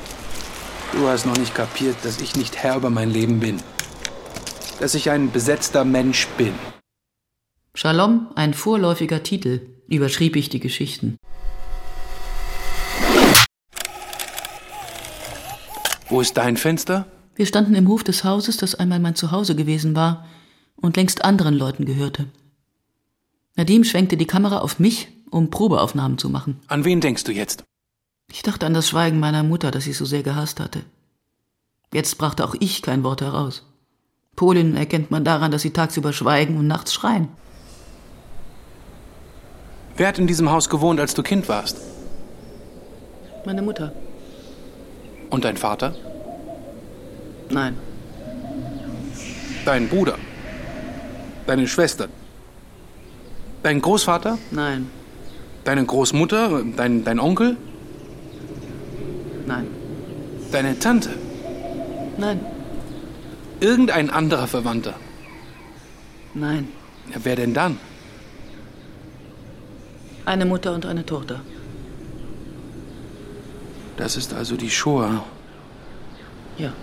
[SPEAKER 2] Du hast noch nicht kapiert, dass ich nicht Herr über mein Leben bin. Dass ich ein besetzter Mensch bin.
[SPEAKER 1] Shalom, ein vorläufiger Titel, überschrieb ich die Geschichten.
[SPEAKER 2] Wo ist dein Fenster?
[SPEAKER 1] Wir standen im Hof des Hauses, das einmal mein Zuhause gewesen war und längst anderen Leuten gehörte. Nadim schwenkte die Kamera auf mich, um Probeaufnahmen zu machen.
[SPEAKER 2] An wen denkst du jetzt?
[SPEAKER 1] Ich dachte an das Schweigen meiner Mutter, das ich so sehr gehasst hatte. Jetzt brachte auch ich kein Wort heraus. Polinnen erkennt man daran, dass sie tagsüber schweigen und nachts schreien.
[SPEAKER 2] Wer hat in diesem Haus gewohnt, als du Kind warst?
[SPEAKER 1] Meine Mutter.
[SPEAKER 2] Und dein Vater?
[SPEAKER 1] Nein.
[SPEAKER 2] Dein Bruder? Deine Schwester? Dein Großvater?
[SPEAKER 1] Nein.
[SPEAKER 2] Deine Großmutter? Dein, dein Onkel?
[SPEAKER 1] Nein.
[SPEAKER 2] Deine Tante?
[SPEAKER 1] Nein.
[SPEAKER 2] Irgendein anderer Verwandter?
[SPEAKER 1] Nein.
[SPEAKER 2] Ja, wer denn dann?
[SPEAKER 1] Eine Mutter und eine Tochter.
[SPEAKER 2] Das ist also die Shoah.
[SPEAKER 1] Ja.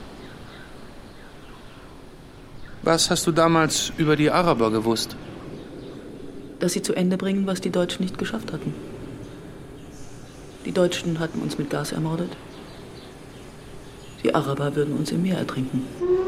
[SPEAKER 2] Was hast du damals über die Araber gewusst?
[SPEAKER 1] Dass sie zu Ende bringen, was die Deutschen nicht geschafft hatten. Die Deutschen hatten uns mit Gas ermordet. Die Araber würden uns im Meer ertrinken.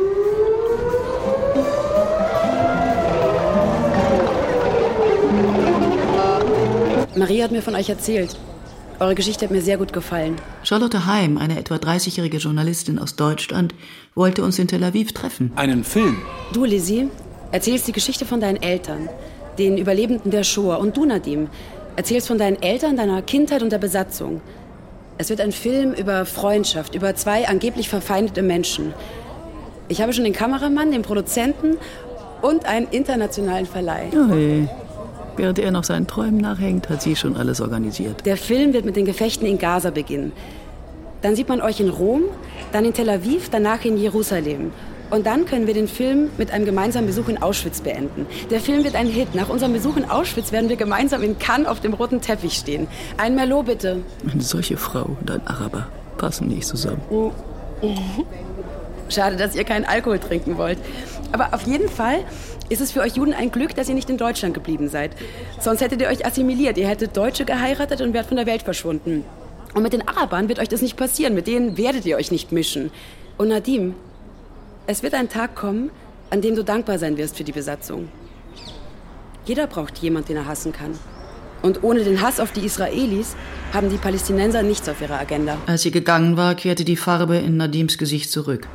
[SPEAKER 10] Maria hat mir von euch erzählt. Eure Geschichte hat mir sehr gut gefallen.
[SPEAKER 1] Charlotte Heim, eine etwa dreißigjährige Journalistin aus Deutschland, wollte uns in Tel Aviv treffen.
[SPEAKER 2] Einen Film?
[SPEAKER 10] Du, Lizzie, erzählst die Geschichte von deinen Eltern, den Überlebenden der Shoah. Und du, Nadim, erzählst von deinen Eltern, deiner Kindheit und der Besatzung. Es wird ein Film über Freundschaft, über zwei angeblich verfeindete Menschen. Ich habe schon den Kameramann, den Produzenten und einen internationalen Verleih.
[SPEAKER 1] Ui. Während er noch seinen Träumen nachhängt, hat sie schon alles organisiert.
[SPEAKER 10] Der Film wird mit den Gefechten in Gaza beginnen. Dann sieht man euch in Rom, dann in Tel Aviv, danach in Jerusalem. Und dann können wir den Film mit einem gemeinsamen Besuch in Auschwitz beenden. Der Film wird ein Hit. Nach unserem Besuch in Auschwitz werden wir gemeinsam in Cannes auf dem roten Teppich stehen. Ein Merlot, bitte.
[SPEAKER 1] Eine solche Frau und ein Araber passen nicht zusammen.
[SPEAKER 10] Oh. Schade, dass ihr keinen Alkohol trinken wollt. Aber auf jeden Fall ist es für euch Juden ein Glück, dass ihr nicht in Deutschland geblieben seid. Sonst hättet ihr euch assimiliert. Ihr hättet Deutsche geheiratet und wärt von der Welt verschwunden. Und mit den Arabern wird euch das nicht passieren. Mit denen werdet ihr euch nicht mischen. Und Nadim, es wird ein Tag kommen, an dem du dankbar sein wirst für die Besatzung. Jeder braucht jemanden, den er hassen kann. Und ohne den Hass auf die Israelis haben die Palästinenser nichts auf ihrer Agenda.
[SPEAKER 1] Als sie gegangen war, kehrte die Farbe in Nadims Gesicht zurück.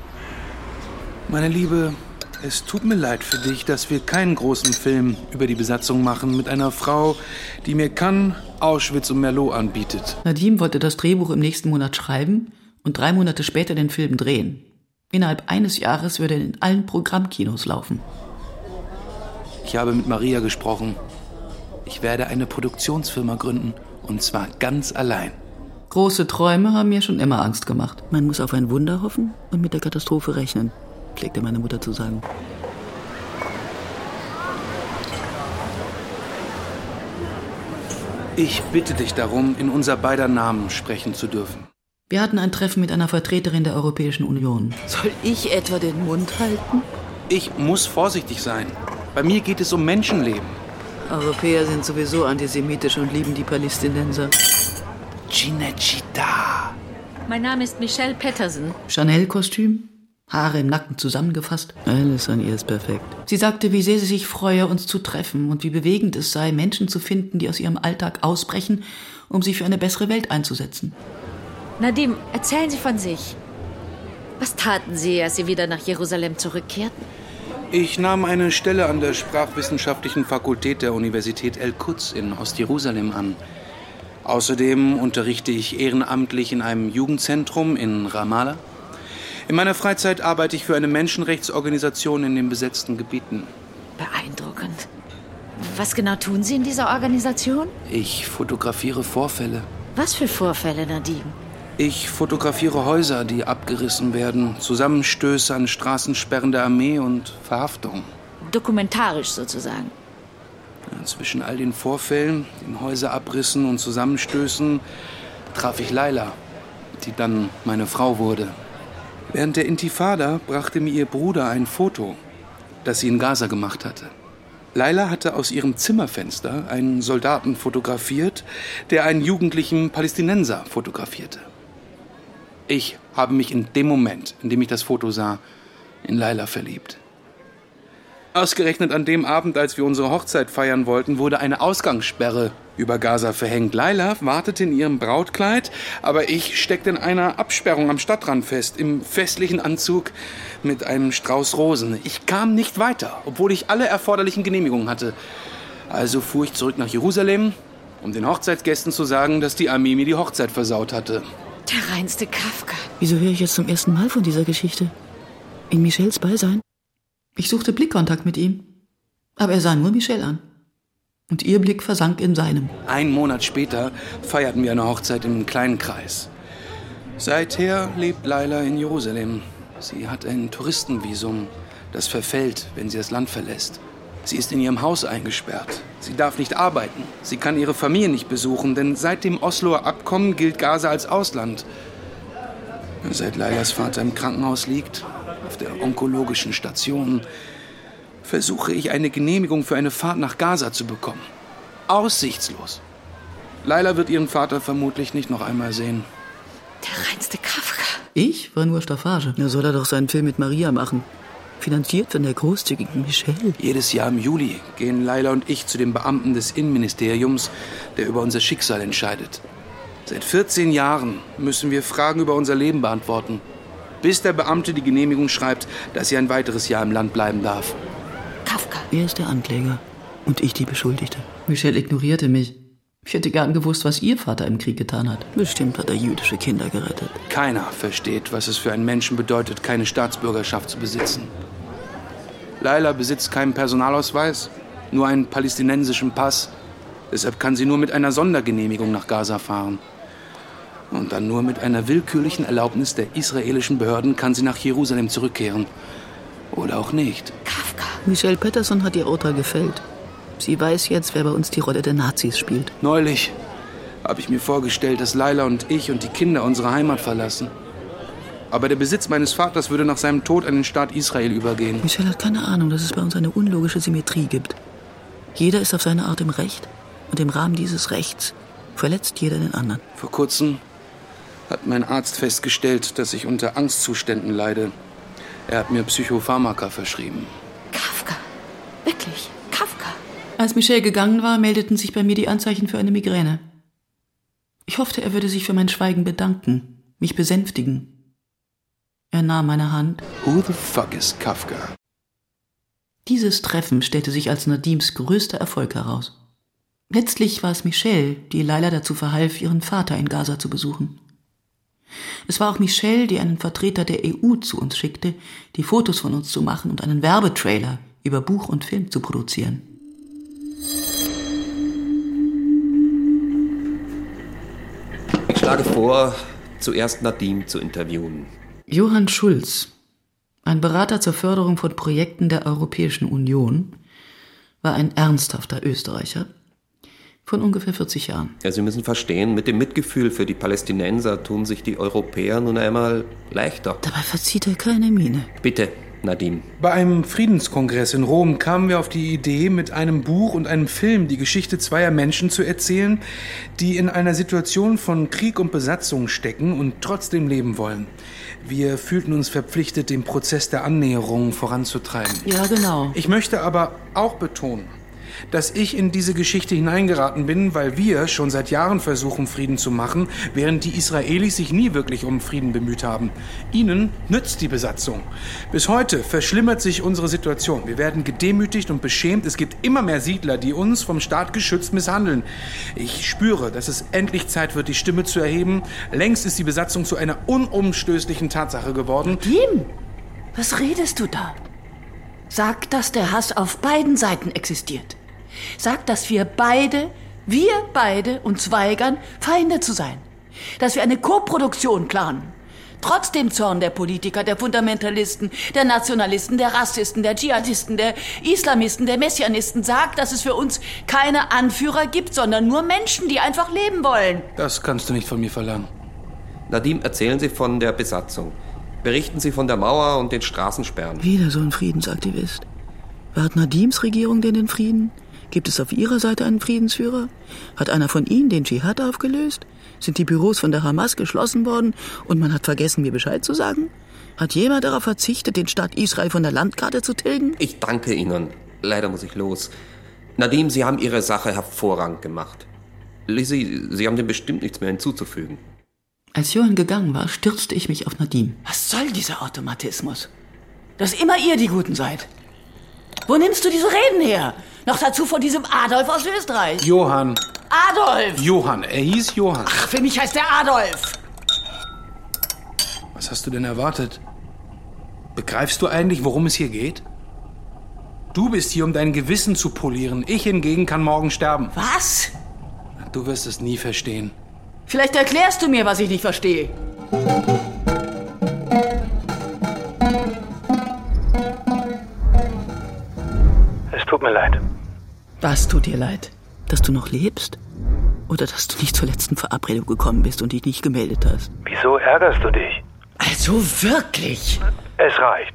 [SPEAKER 2] Meine Liebe, es tut mir leid für dich, dass wir keinen großen Film über die Besatzung machen mit einer Frau, die mir Cannes, Auschwitz und Merlot anbietet.
[SPEAKER 1] Nadim wollte das Drehbuch im nächsten Monat schreiben und drei Monate später den Film drehen. Innerhalb eines Jahres würde er in allen Programmkinos laufen.
[SPEAKER 2] Ich habe mit Maria gesprochen. Ich werde eine Produktionsfirma gründen, und zwar ganz allein.
[SPEAKER 1] Große Träume haben mir schon immer Angst gemacht. Man muss auf ein Wunder hoffen und mit der Katastrophe rechnen, pflegte meine Mutter zu sagen.
[SPEAKER 2] Ich bitte dich darum, in unser beider Namen sprechen zu dürfen.
[SPEAKER 1] Wir hatten ein Treffen mit einer Vertreterin der Europäischen Union. Soll ich etwa den Mund halten?
[SPEAKER 2] Ich muss vorsichtig sein. Bei mir geht es um Menschenleben.
[SPEAKER 1] Europäer sind sowieso antisemitisch und lieben die Palästinenser.
[SPEAKER 2] Cinecittà.
[SPEAKER 11] Mein Name ist Michelle Patterson.
[SPEAKER 1] Chanel-Kostüm, Haare im Nacken zusammengefasst. Alles an ihr ist perfekt. Sie sagte, wie sehr sie sich freue, uns zu treffen und wie bewegend es sei, Menschen zu finden, die aus ihrem Alltag ausbrechen, um sich für eine bessere Welt einzusetzen.
[SPEAKER 11] Nadim, erzählen Sie von sich. Was taten Sie, als Sie wieder nach Jerusalem zurückkehrten?
[SPEAKER 2] Ich nahm eine Stelle an der Sprachwissenschaftlichen Fakultät der Universität El-Quds in Ostjerusalem an. Außerdem unterrichte ich ehrenamtlich in einem Jugendzentrum in Ramallah. In meiner Freizeit arbeite ich für eine Menschenrechtsorganisation in den besetzten Gebieten.
[SPEAKER 11] Beeindruckend. Was genau tun Sie in dieser Organisation?
[SPEAKER 2] Ich fotografiere Vorfälle.
[SPEAKER 11] Was für Vorfälle, Nadim?
[SPEAKER 2] Ich fotografiere Häuser, die abgerissen werden, Zusammenstöße an Straßensperren der Armee und Verhaftungen.
[SPEAKER 11] Dokumentarisch sozusagen.
[SPEAKER 2] Ja, zwischen all den Vorfällen, den Häuserabrissen und Zusammenstößen, traf ich Laila, die dann meine Frau wurde. Während der Intifada brachte mir ihr Bruder ein Foto, das sie in Gaza gemacht hatte. Laila hatte aus ihrem Zimmerfenster einen Soldaten fotografiert, der einen jugendlichen Palästinenser fotografierte. Ich habe mich in dem Moment, in dem ich das Foto sah, in Laila verliebt. Ausgerechnet an dem Abend, als wir unsere Hochzeit feiern wollten, wurde eine Ausgangssperre über Gaza verhängt. Laila wartete in ihrem Brautkleid, aber ich steckte in einer Absperrung am Stadtrand fest, im festlichen Anzug mit einem Strauß Rosen. Ich kam nicht weiter, obwohl ich alle erforderlichen Genehmigungen hatte. Also fuhr ich zurück nach Jerusalem, um den Hochzeitsgästen zu sagen, dass die Armee mir die Hochzeit versaut hatte.
[SPEAKER 11] Der reinste Kafka.
[SPEAKER 1] Wieso höre ich jetzt zum ersten Mal von dieser Geschichte? In Michels Beisein? Ich suchte Blickkontakt mit ihm, aber er sah nur Michelle an. Und ihr Blick versank in seinem.
[SPEAKER 2] Einen Monat später feierten wir eine Hochzeit im kleinen Kreis. Seither lebt Laila in Jerusalem. Sie hat ein Touristenvisum, das verfällt, wenn sie das Land verlässt. Sie ist in ihrem Haus eingesperrt. Sie darf nicht arbeiten. Sie kann ihre Familie nicht besuchen, denn seit dem Osloer Abkommen gilt Gaza als Ausland. Seit Lailas Vater im Krankenhaus liegt, auf der onkologischen Station, versuche ich eine Genehmigung für eine Fahrt nach Gaza zu bekommen. Aussichtslos. Laila wird ihren Vater vermutlich nicht noch einmal sehen.
[SPEAKER 11] Der reinste Kafka.
[SPEAKER 1] Ich war nur Staffage. Da soll er doch seinen Film mit Maria machen. Finanziert von der großzügigen Michelle.
[SPEAKER 2] Jedes Jahr im Juli gehen Laila und ich zu dem Beamten des Innenministeriums, der über unser Schicksal entscheidet. Seit vierzehn Jahren müssen wir Fragen über unser Leben beantworten, bis der Beamte die Genehmigung schreibt, dass sie ein weiteres Jahr im Land bleiben darf.
[SPEAKER 11] Kafka.
[SPEAKER 1] Er ist der Ankläger und ich die Beschuldigte. Michelle ignorierte mich. Ich hätte gern gewusst, was ihr Vater im Krieg getan hat. Bestimmt hat er jüdische Kinder gerettet.
[SPEAKER 2] Keiner versteht, was es für einen Menschen bedeutet, keine Staatsbürgerschaft zu besitzen. Laila besitzt keinen Personalausweis, nur einen palästinensischen Pass. Deshalb kann sie nur mit einer Sondergenehmigung nach Gaza fahren. Und dann nur mit einer willkürlichen Erlaubnis der israelischen Behörden kann sie nach Jerusalem zurückkehren. Oder auch nicht.
[SPEAKER 11] Kafka.
[SPEAKER 1] Michelle Patterson hat ihr Urteil gefällt. Sie weiß jetzt, wer bei uns die Rolle der Nazis spielt.
[SPEAKER 2] Neulich habe ich mir vorgestellt, dass Laila und ich und die Kinder unsere Heimat verlassen. Aber der Besitz meines Vaters würde nach seinem Tod an den Staat Israel übergehen.
[SPEAKER 1] Michelle hat keine Ahnung, dass es bei uns eine unlogische Symmetrie gibt. Jeder ist auf seine Art im Recht und im Rahmen dieses Rechts verletzt jeder den anderen.
[SPEAKER 2] Vor kurzem hat mein Arzt festgestellt, dass ich unter Angstzuständen leide. Er hat mir Psychopharmaka verschrieben.
[SPEAKER 11] Kafka. Wirklich, Kafka.
[SPEAKER 1] Als Michelle gegangen war, meldeten sich bei mir die Anzeichen für eine Migräne. Ich hoffte, er würde sich für mein Schweigen bedanken, mich besänftigen. Er nahm meine Hand.
[SPEAKER 2] Who the fuck is Kafka?
[SPEAKER 1] Dieses Treffen stellte sich als Nadims größter Erfolg heraus. Letztlich war es Michelle, die Laila dazu verhalf, ihren Vater in Gaza zu besuchen. Es war auch Michelle, die einen Vertreter der E U zu uns schickte, die Fotos von uns zu machen und einen Werbetrailer über Buch und Film zu produzieren.
[SPEAKER 12] Ich schlage vor, zuerst Nadim zu interviewen.
[SPEAKER 1] Johann Schulz, ein Berater zur Förderung von Projekten der Europäischen Union, war ein ernsthafter Österreicher von ungefähr vierzig Jahren.
[SPEAKER 12] Ja, Sie müssen verstehen, mit dem Mitgefühl für die Palästinenser tun sich die Europäer nun einmal leichter.
[SPEAKER 1] Dabei verzieht er keine Miene.
[SPEAKER 12] Bitte, Nadim.
[SPEAKER 2] Bei einem Friedenskongress in Rom kamen wir auf die Idee, mit einem Buch und einem Film die Geschichte zweier Menschen zu erzählen, die in einer Situation von Krieg und Besatzung stecken und trotzdem leben wollen. Wir fühlten uns verpflichtet, den Prozess der Annäherung voranzutreiben.
[SPEAKER 1] Ja, genau.
[SPEAKER 2] Ich möchte aber auch betonen, dass ich in diese Geschichte hineingeraten bin, weil wir schon seit Jahren versuchen, Frieden zu machen, während die Israelis sich nie wirklich um Frieden bemüht haben. Ihnen nützt die Besatzung. Bis heute verschlimmert sich unsere Situation. Wir werden gedemütigt und beschämt. Es gibt immer mehr Siedler, die uns vom Staat geschützt misshandeln. Ich spüre, dass es endlich Zeit wird, die Stimme zu erheben. Längst ist die Besatzung zu einer unumstößlichen Tatsache geworden.
[SPEAKER 6] Tim, was redest du da? Sag, dass der Hass auf beiden Seiten existiert. Sag, dass wir beide, wir beide uns weigern, Feinde zu sein. Dass wir eine Koproduktion planen. Trotz dem Zorn der Politiker, der Fundamentalisten, der Nationalisten, der Rassisten, der Dschihadisten, der Islamisten, der Messianisten. Sag, dass es für uns keine Anführer gibt, sondern nur Menschen, die einfach leben wollen.
[SPEAKER 2] Das kannst du nicht von mir verlangen.
[SPEAKER 12] Nadim, erzählen Sie von der Besatzung. Berichten Sie von der Mauer und den Straßensperren.
[SPEAKER 1] Wieder so ein Friedensaktivist. Wahrt Nadims Regierung denn den Frieden? Gibt es auf ihrer Seite einen Friedensführer? Hat einer von ihnen den Dschihad aufgelöst? Sind die Büros von der Hamas geschlossen worden und man hat vergessen, mir Bescheid zu sagen? Hat jemand darauf verzichtet, den Staat Israel von der Landkarte zu tilgen?
[SPEAKER 12] Ich danke Ihnen. Leider muss ich los. Nadim, Sie haben Ihre Sache hervorragend gemacht. Lizzie, Sie haben dem bestimmt nichts mehr hinzuzufügen.
[SPEAKER 1] Als Johann gegangen war, stürzte ich mich auf Nadim.
[SPEAKER 6] Was soll dieser Automatismus? Dass immer ihr die Guten seid. Wo nimmst du diese Reden her? Noch dazu von diesem Adolf aus Österreich.
[SPEAKER 2] Johann.
[SPEAKER 6] Adolf!
[SPEAKER 2] Johann, er hieß Johann.
[SPEAKER 6] Ach, für mich heißt er Adolf.
[SPEAKER 2] Was hast du denn erwartet? Begreifst du eigentlich, worum es hier geht? Du bist hier, um dein Gewissen zu polieren. Ich hingegen kann morgen sterben.
[SPEAKER 6] Was?
[SPEAKER 2] Du wirst es nie verstehen.
[SPEAKER 6] Vielleicht erklärst du mir, was ich nicht verstehe.
[SPEAKER 7] Es tut mir leid.
[SPEAKER 1] Was tut dir leid? Dass du noch lebst? Oder dass du nicht zur letzten Verabredung gekommen bist und dich nicht gemeldet hast?
[SPEAKER 7] Wieso ärgerst du dich?
[SPEAKER 1] Also wirklich?
[SPEAKER 7] Es reicht.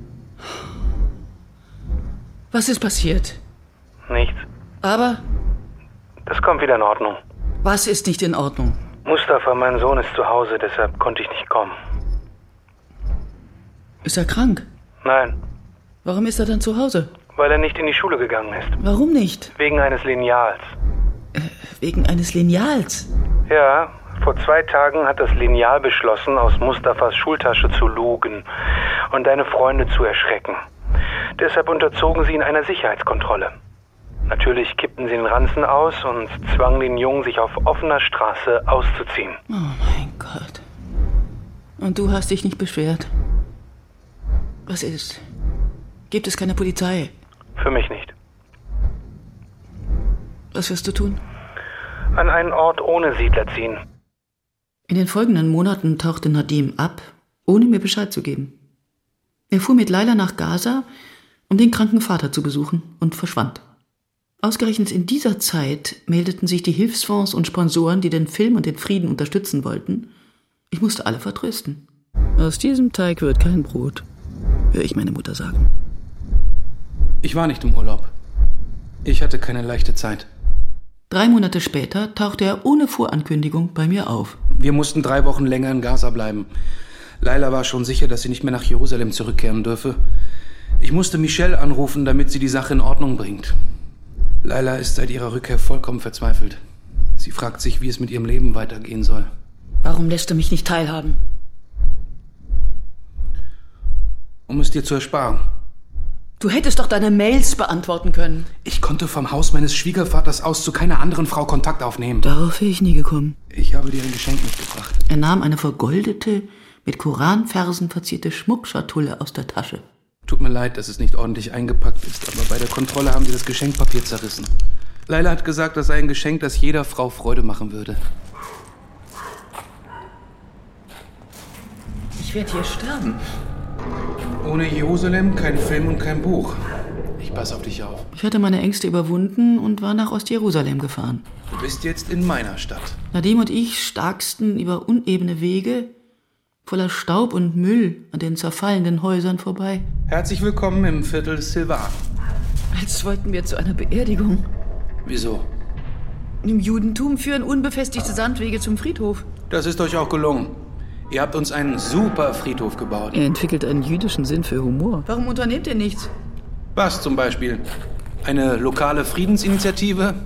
[SPEAKER 1] Was ist passiert?
[SPEAKER 7] Nichts.
[SPEAKER 1] Aber?
[SPEAKER 7] Das kommt wieder in Ordnung.
[SPEAKER 1] Was ist nicht in Ordnung?
[SPEAKER 7] Mustafa, mein Sohn, ist zu Hause, deshalb konnte ich nicht kommen.
[SPEAKER 1] Ist er krank?
[SPEAKER 7] Nein.
[SPEAKER 1] Warum ist er dann zu Hause?
[SPEAKER 7] Weil er nicht in die Schule gegangen ist.
[SPEAKER 1] Warum nicht?
[SPEAKER 7] Wegen eines Lineals.
[SPEAKER 1] Äh, wegen eines Lineals?
[SPEAKER 7] Ja, vor zwei Tagen hat das Lineal beschlossen, aus Mustafas Schultasche zu lugen und deine Freunde zu erschrecken. Deshalb unterzogen sie ihn einer Sicherheitskontrolle. Natürlich kippten sie den Ranzen aus und zwangen den Jungen, sich auf offener Straße auszuziehen.
[SPEAKER 1] Oh mein Gott. Und du hast dich nicht beschwert? Was ist? Gibt es keine Polizei?
[SPEAKER 7] Für mich nicht.
[SPEAKER 1] Was wirst du tun?
[SPEAKER 7] An einen Ort ohne Siedler ziehen.
[SPEAKER 1] In den folgenden Monaten tauchte Nadim ab, ohne mir Bescheid zu geben. Er fuhr mit Laila nach Gaza, um den kranken Vater zu besuchen, und verschwand. Ausgerechnet in dieser Zeit meldeten sich die Hilfsfonds und Sponsoren, die den Film und den Frieden unterstützen wollten. Ich musste alle vertrösten. Aus diesem Teig wird kein Brot, höre ich meine Mutter sagen.
[SPEAKER 2] Ich war nicht im Urlaub. Ich hatte keine leichte Zeit.
[SPEAKER 1] Drei Monate später tauchte er ohne Vorankündigung bei mir auf.
[SPEAKER 2] Wir mussten drei Wochen länger in Gaza bleiben. Laila war schon sicher, dass sie nicht mehr nach Jerusalem zurückkehren dürfe. Ich musste Michelle anrufen, damit sie die Sache in Ordnung bringt. Laila ist seit ihrer Rückkehr vollkommen verzweifelt. Sie fragt sich, wie es mit ihrem Leben weitergehen soll.
[SPEAKER 1] Warum lässt du mich nicht teilhaben?
[SPEAKER 2] Um es dir zu ersparen.
[SPEAKER 1] Du hättest doch deine Mails beantworten können.
[SPEAKER 2] Ich konnte vom Haus meines Schwiegervaters aus zu keiner anderen Frau Kontakt aufnehmen.
[SPEAKER 1] Darauf wäre ich nie gekommen.
[SPEAKER 2] Ich habe dir ein Geschenk mitgebracht.
[SPEAKER 1] Er nahm eine vergoldete, mit Koranversen verzierte Schmuckschatulle aus der Tasche.
[SPEAKER 2] Tut mir leid, dass es nicht ordentlich eingepackt ist, aber bei der Kontrolle haben sie das Geschenkpapier zerrissen. Laila hat gesagt, das sei ein Geschenk, das jeder Frau Freude machen würde.
[SPEAKER 1] Ich werde hier sterben.
[SPEAKER 2] Ohne Jerusalem kein Film und kein Buch. Ich passe auf dich auf.
[SPEAKER 1] Ich hatte meine Ängste überwunden und war nach Ostjerusalem gefahren.
[SPEAKER 2] Du bist jetzt in meiner Stadt.
[SPEAKER 1] Nadim und ich starksten über unebene Wege, voller Staub und Müll an den zerfallenden Häusern vorbei.
[SPEAKER 2] Herzlich willkommen im Viertel Silvan.
[SPEAKER 1] Als wollten wir zu einer Beerdigung.
[SPEAKER 2] Wieso?
[SPEAKER 1] Im Judentum führen unbefestigte Sandwege zum Friedhof.
[SPEAKER 2] Das ist euch auch gelungen. Ihr habt uns einen super Friedhof gebaut.
[SPEAKER 1] Er entwickelt einen jüdischen Sinn für Humor. Warum unternehmt ihr nichts?
[SPEAKER 2] Was zum Beispiel? Eine lokale Friedensinitiative?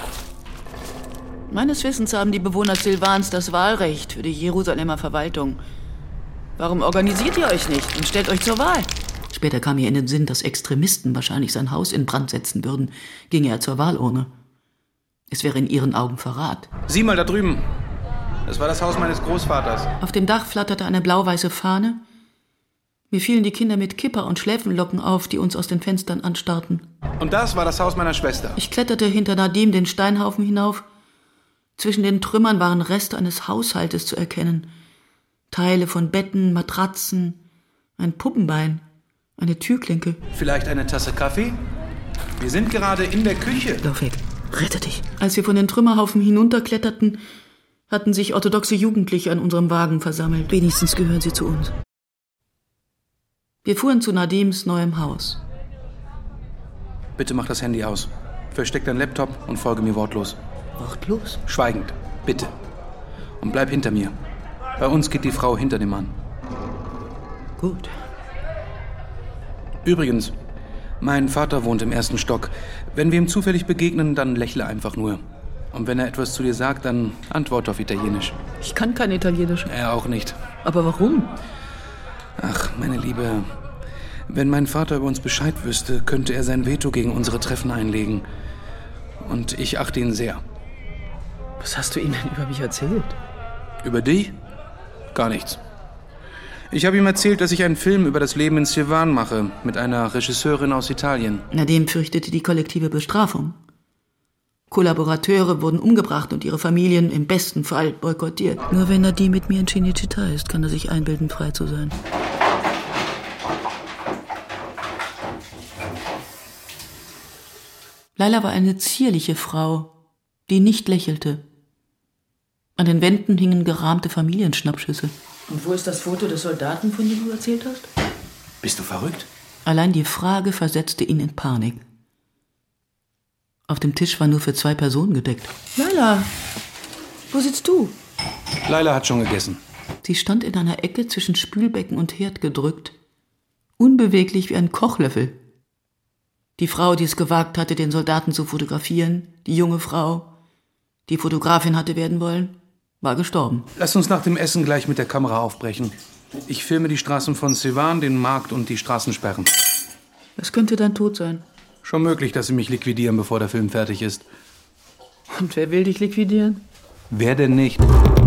[SPEAKER 1] Meines Wissens haben die Bewohner Silvans das Wahlrecht für die Jerusalemer Verwaltung. Warum organisiert ihr euch nicht und stellt euch zur Wahl? Später kam mir in den Sinn, dass Extremisten wahrscheinlich sein Haus in Brand setzen würden, ginge er zur Wahlurne. Es wäre in ihren Augen Verrat.
[SPEAKER 2] Sieh mal da drüben. Das war das Haus meines Großvaters.
[SPEAKER 1] Auf dem Dach flatterte eine blau-weiße Fahne. Mir fielen die Kinder mit Kippa und Schläfenlocken auf, die uns aus den Fenstern anstarrten.
[SPEAKER 2] Und das war das Haus meiner Schwester.
[SPEAKER 1] Ich kletterte hinter Nadim den Steinhaufen hinauf. Zwischen den Trümmern waren Reste eines Haushaltes zu erkennen. Teile von Betten, Matratzen, ein Puppenbein, eine Türklinke.
[SPEAKER 2] Vielleicht eine Tasse Kaffee? Wir sind gerade in der Küche.
[SPEAKER 1] Lauf weg, rette dich. Als wir von den Trümmerhaufen hinunterkletterten, hatten sich orthodoxe Jugendliche an unserem Wagen versammelt. Wenigstens gehören sie zu uns. Wir fuhren zu Nadims neuem Haus.
[SPEAKER 2] Bitte mach das Handy aus. Versteck dein Laptop und folge mir wortlos.
[SPEAKER 1] Wortlos?
[SPEAKER 2] Schweigend, bitte. Und bleib hinter mir. Bei uns geht die Frau hinter dem Mann.
[SPEAKER 1] Gut.
[SPEAKER 2] Übrigens, mein Vater wohnt im ersten Stock. Wenn wir ihm zufällig begegnen, dann lächle einfach nur. Und wenn er etwas zu dir sagt, dann antworte auf Italienisch.
[SPEAKER 1] Ich kann kein Italienisch.
[SPEAKER 2] Er auch nicht.
[SPEAKER 1] Aber warum?
[SPEAKER 2] Ach, meine Liebe, wenn mein Vater über uns Bescheid wüsste, könnte er sein Veto gegen unsere Treffen einlegen. Und ich achte ihn sehr.
[SPEAKER 1] Was hast du ihm denn über mich erzählt?
[SPEAKER 2] Über dich? Gar nichts. Ich habe ihm erzählt, dass ich einen Film über das Leben in Silvan mache, mit einer Regisseurin aus Italien.
[SPEAKER 1] Nadim fürchtete die kollektive Bestrafung. Kollaborateure wurden umgebracht und ihre Familien im besten Fall boykottiert. Nur wenn Nadim mit mir in Cinecittà ist, kann er sich einbilden, frei zu sein. Laila war eine zierliche Frau, die nicht lächelte. An den Wänden hingen gerahmte Familienschnappschüsse.
[SPEAKER 6] Und wo ist das Foto des Soldaten, von dem du erzählt hast?
[SPEAKER 2] Bist du verrückt?
[SPEAKER 1] Allein die Frage versetzte ihn in Panik. Auf dem Tisch war nur für zwei Personen gedeckt.
[SPEAKER 6] Laila, wo sitzt du?
[SPEAKER 2] Laila hat schon gegessen.
[SPEAKER 1] Sie stand in einer Ecke zwischen Spülbecken und Herd gedrückt, unbeweglich wie ein Kochlöffel. Die Frau, die es gewagt hatte, den Soldaten zu fotografieren, die junge Frau, die Fotografin hatte werden wollen, war gestorben.
[SPEAKER 2] Lass uns nach dem Essen gleich mit der Kamera aufbrechen. Ich filme die Straßen von Sevan, den Markt und die Straßensperren.
[SPEAKER 1] Das könnte dein Tod sein.
[SPEAKER 2] Schon möglich, dass sie mich liquidieren, bevor der Film fertig ist.
[SPEAKER 1] Und wer will dich liquidieren?
[SPEAKER 2] Wer denn nicht?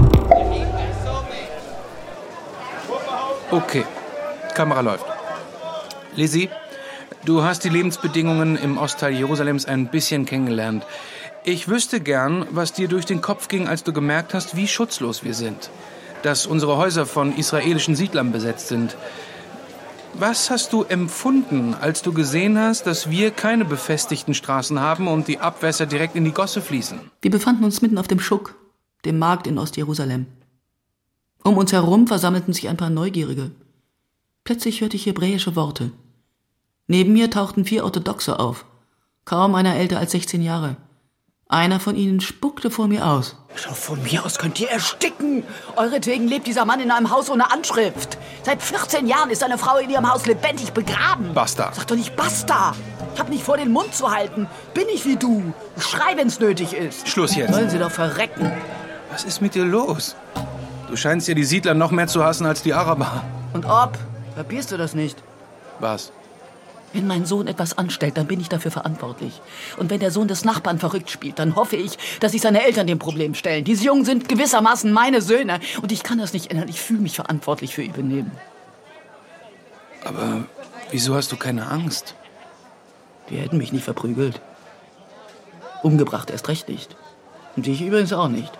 [SPEAKER 2] Okay, Kamera läuft. Lizzie, du hast die Lebensbedingungen im Ostteil Jerusalems ein bisschen kennengelernt. Ich wüsste gern, was dir durch den Kopf ging, als du gemerkt hast, wie schutzlos wir sind. Dass unsere Häuser von israelischen Siedlern besetzt sind. Was hast du empfunden, als du gesehen hast, dass wir keine befestigten Straßen haben und die Abwässer direkt in die Gosse fließen?
[SPEAKER 1] Wir befanden uns mitten auf dem Schuck, dem Markt in Ostjerusalem. Um uns herum versammelten sich ein paar Neugierige. Plötzlich hörte ich hebräische Worte. Neben mir tauchten vier Orthodoxe auf, kaum einer älter als sechzehn Jahre. Einer von ihnen spuckte vor mir aus.
[SPEAKER 6] Schau, von mir aus könnt ihr ersticken. Euretwegen lebt dieser Mann in einem Haus ohne Anschrift. Seit vierzehn Jahren ist eine Frau in ihrem Haus lebendig begraben.
[SPEAKER 2] Basta.
[SPEAKER 6] Sag doch nicht basta. Ich hab nicht vor, den Mund zu halten. Bin ich wie du. Schrei, wenn's nötig ist.
[SPEAKER 2] Schluss jetzt.
[SPEAKER 6] Sollen sie doch verrecken.
[SPEAKER 2] Was ist mit dir los? Du scheinst ja die Siedler noch mehr zu hassen als die Araber.
[SPEAKER 6] Und ob? Kapierst du das nicht?
[SPEAKER 2] Was?
[SPEAKER 6] Wenn mein Sohn etwas anstellt, dann bin ich dafür verantwortlich. Und wenn der Sohn des Nachbarn verrückt spielt, dann hoffe ich, dass sich seine Eltern dem Problem stellen. Diese Jungen sind gewissermaßen meine Söhne. Und ich kann das nicht ändern. Ich fühle mich verantwortlich für ihr Benehmen.
[SPEAKER 2] Aber wieso hast du keine Angst?
[SPEAKER 6] Die hätten mich nicht verprügelt. Umgebracht erst recht nicht. Und ich übrigens auch nicht.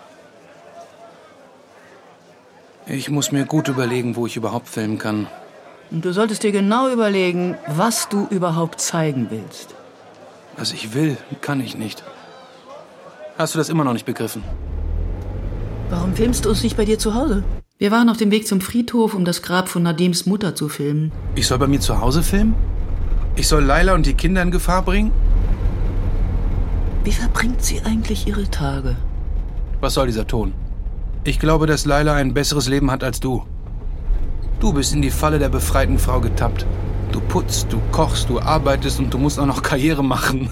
[SPEAKER 2] Ich muss mir gut überlegen, wo ich überhaupt filmen kann.
[SPEAKER 6] Und du solltest dir genau überlegen, was du überhaupt zeigen willst.
[SPEAKER 2] Was ich will, kann ich nicht. Hast du das immer noch nicht begriffen?
[SPEAKER 1] Warum filmst du uns nicht bei dir zu Hause? Wir waren auf dem Weg zum Friedhof, um das Grab von Nadims Mutter zu filmen.
[SPEAKER 2] Ich soll bei mir zu Hause filmen? Ich soll Laila und die Kinder in Gefahr bringen?
[SPEAKER 1] Wie verbringt sie eigentlich ihre Tage?
[SPEAKER 2] Was soll dieser Ton? Ich glaube, dass Laila ein besseres Leben hat als du. Du bist in die Falle der befreiten Frau getappt. Du putzt, du kochst, du arbeitest und du musst auch noch Karriere machen.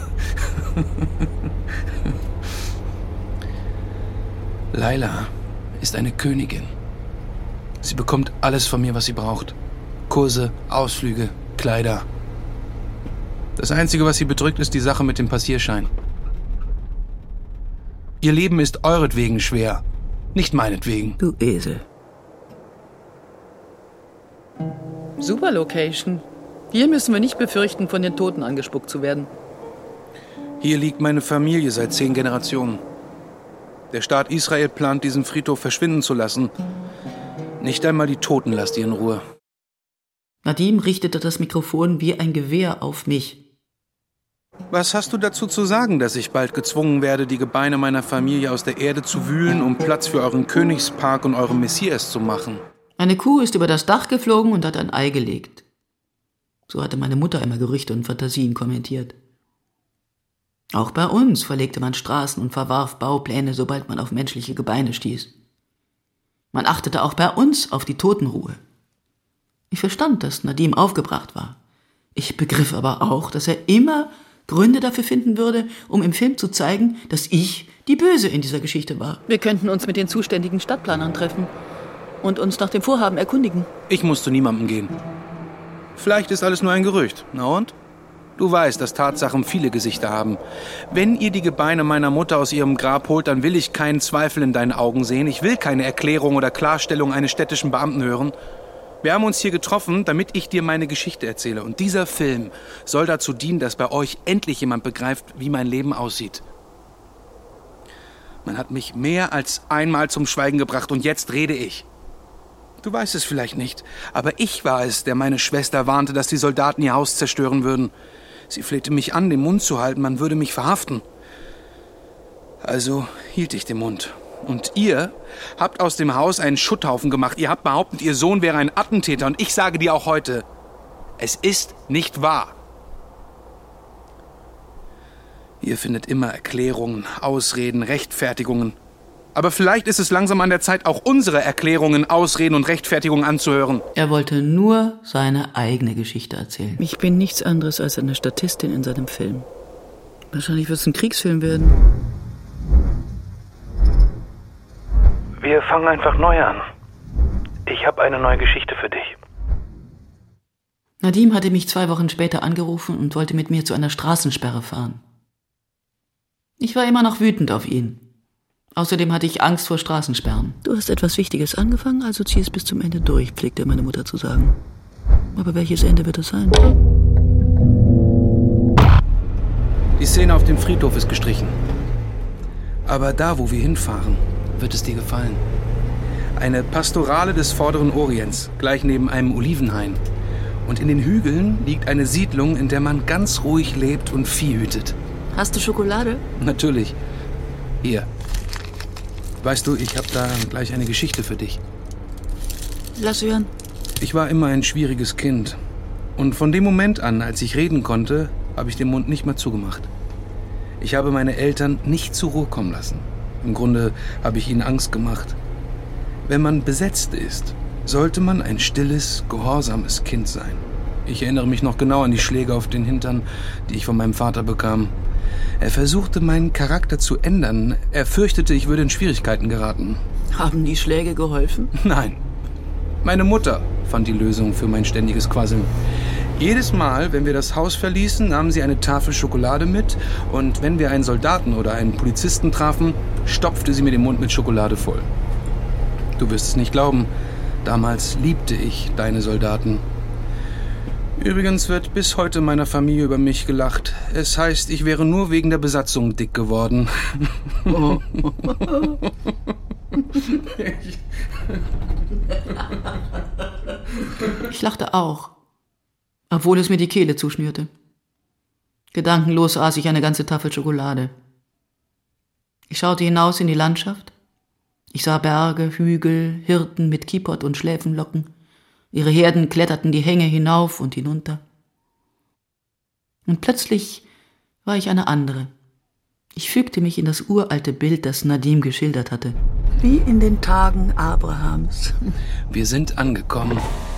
[SPEAKER 2] Laila ist eine Königin. Sie bekommt alles von mir, was sie braucht. Kurse, Ausflüge, Kleider. Das Einzige, was sie bedrückt, ist die Sache mit dem Passierschein. Ihr Leben ist euretwegen schwer, nicht meinetwegen.
[SPEAKER 1] Du Esel. Super Location. Hier müssen wir nicht befürchten, von den Toten angespuckt zu werden.
[SPEAKER 2] Hier liegt meine Familie seit zehn Generationen. Der Staat Israel plant, diesen Friedhof verschwinden zu lassen. Nicht einmal die Toten lasst ihr in Ruhe.
[SPEAKER 1] Nadim richtete das Mikrofon wie ein Gewehr auf mich.
[SPEAKER 2] Was hast du dazu zu sagen, dass ich bald gezwungen werde, die Gebeine meiner Familie aus der Erde zu wühlen, um Platz für euren Königspark und euren Messias zu machen?
[SPEAKER 1] Eine Kuh ist über das Dach geflogen und hat ein Ei gelegt. So hatte meine Mutter immer Gerüchte und Fantasien kommentiert. Auch bei uns verlegte man Straßen und verwarf Baupläne, sobald man auf menschliche Gebeine stieß. Man achtete auch bei uns auf die Totenruhe. Ich verstand, dass Nadim aufgebracht war. Ich begriff aber auch, dass er immer Gründe dafür finden würde, um im Film zu zeigen, dass ich die Böse in dieser Geschichte war. Wir könnten uns mit den zuständigen Stadtplanern treffen und uns nach dem Vorhaben erkundigen.
[SPEAKER 2] Ich muss zu niemandem gehen. Vielleicht ist alles nur ein Gerücht. Na und? Du weißt, dass Tatsachen viele Gesichter haben. Wenn ihr die Gebeine meiner Mutter aus ihrem Grab holt, dann will ich keinen Zweifel in deinen Augen sehen. Ich will keine Erklärung oder Klarstellung eines städtischen Beamten hören. Wir haben uns hier getroffen, damit ich dir meine Geschichte erzähle. Und dieser Film soll dazu dienen, dass bei euch endlich jemand begreift, wie mein Leben aussieht. Man hat mich mehr als einmal zum Schweigen gebracht und jetzt rede ich. Du weißt es vielleicht nicht, aber ich war es, der meine Schwester warnte, dass die Soldaten ihr Haus zerstören würden. Sie flehte mich an, den Mund zu halten, man würde mich verhaften. Also hielt ich den Mund. Und ihr habt aus dem Haus einen Schutthaufen gemacht. Ihr habt behauptet, ihr Sohn wäre ein Attentäter. Und ich sage dir auch heute, es ist nicht wahr. Ihr findet immer Erklärungen, Ausreden, Rechtfertigungen. Aber vielleicht ist es langsam an der Zeit, auch unsere Erklärungen, Ausreden und Rechtfertigungen anzuhören.
[SPEAKER 1] Er wollte nur seine eigene Geschichte erzählen.
[SPEAKER 6] Ich bin nichts anderes als eine Statistin in seinem Film. Wahrscheinlich wird es ein Kriegsfilm werden.
[SPEAKER 7] Wir fangen einfach neu an. Ich habe eine neue Geschichte für dich.
[SPEAKER 1] Nadim hatte mich zwei Wochen später angerufen und wollte mit mir zu einer Straßensperre fahren. Ich war immer noch wütend auf ihn. Außerdem hatte ich Angst vor Straßensperren.
[SPEAKER 6] Du hast etwas Wichtiges angefangen, also zieh es bis zum Ende durch, pflegte meine Mutter zu sagen. Aber welches Ende wird es sein?
[SPEAKER 2] Die Szene auf dem Friedhof ist gestrichen. Aber da, wo wir hinfahren, wird es dir gefallen. Eine Pastorale des Vorderen Orients, gleich neben einem Olivenhain. Und in den Hügeln liegt eine Siedlung, in der man ganz ruhig lebt und Vieh hütet.
[SPEAKER 6] Hast du Schokolade?
[SPEAKER 2] Natürlich. Hier. Weißt du, ich habe da gleich eine Geschichte für dich.
[SPEAKER 6] Lass hören.
[SPEAKER 2] Ich war immer ein schwieriges Kind. Und von dem Moment an, als ich reden konnte, habe ich den Mund nicht mehr zugemacht. Ich habe meine Eltern nicht zur Ruhe kommen lassen. Im Grunde habe ich ihnen Angst gemacht. Wenn man besetzt ist, sollte man ein stilles, gehorsames Kind sein. Ich erinnere mich noch genau an die Schläge auf den Hintern, die ich von meinem Vater bekam. Er versuchte, meinen Charakter zu ändern. Er fürchtete, ich würde in Schwierigkeiten geraten.
[SPEAKER 6] Haben die Schläge geholfen?
[SPEAKER 2] Nein. Meine Mutter fand die Lösung für mein ständiges Quasseln. Jedes Mal, wenn wir das Haus verließen, nahm sie eine Tafel Schokolade mit. Und wenn wir einen Soldaten oder einen Polizisten trafen, stopfte sie mir den Mund mit Schokolade voll. Du wirst es nicht glauben, damals liebte ich deine Soldaten. Übrigens wird bis heute meiner Familie über mich gelacht. Es heißt, ich wäre nur wegen der Besatzung dick geworden. Oh.
[SPEAKER 1] Ich lachte auch, obwohl es mir die Kehle zuschnürte. Gedankenlos aß ich eine ganze Tafel Schokolade. Ich schaute hinaus in die Landschaft. Ich sah Berge, Hügel, Hirten mit Kippot und Schläfenlocken. Ihre Herden kletterten die Hänge hinauf und hinunter. Und plötzlich war ich eine andere. Ich fügte mich in das uralte Bild, das Nadim geschildert hatte.
[SPEAKER 6] Wie in den Tagen Abrahams.
[SPEAKER 2] Wir sind angekommen.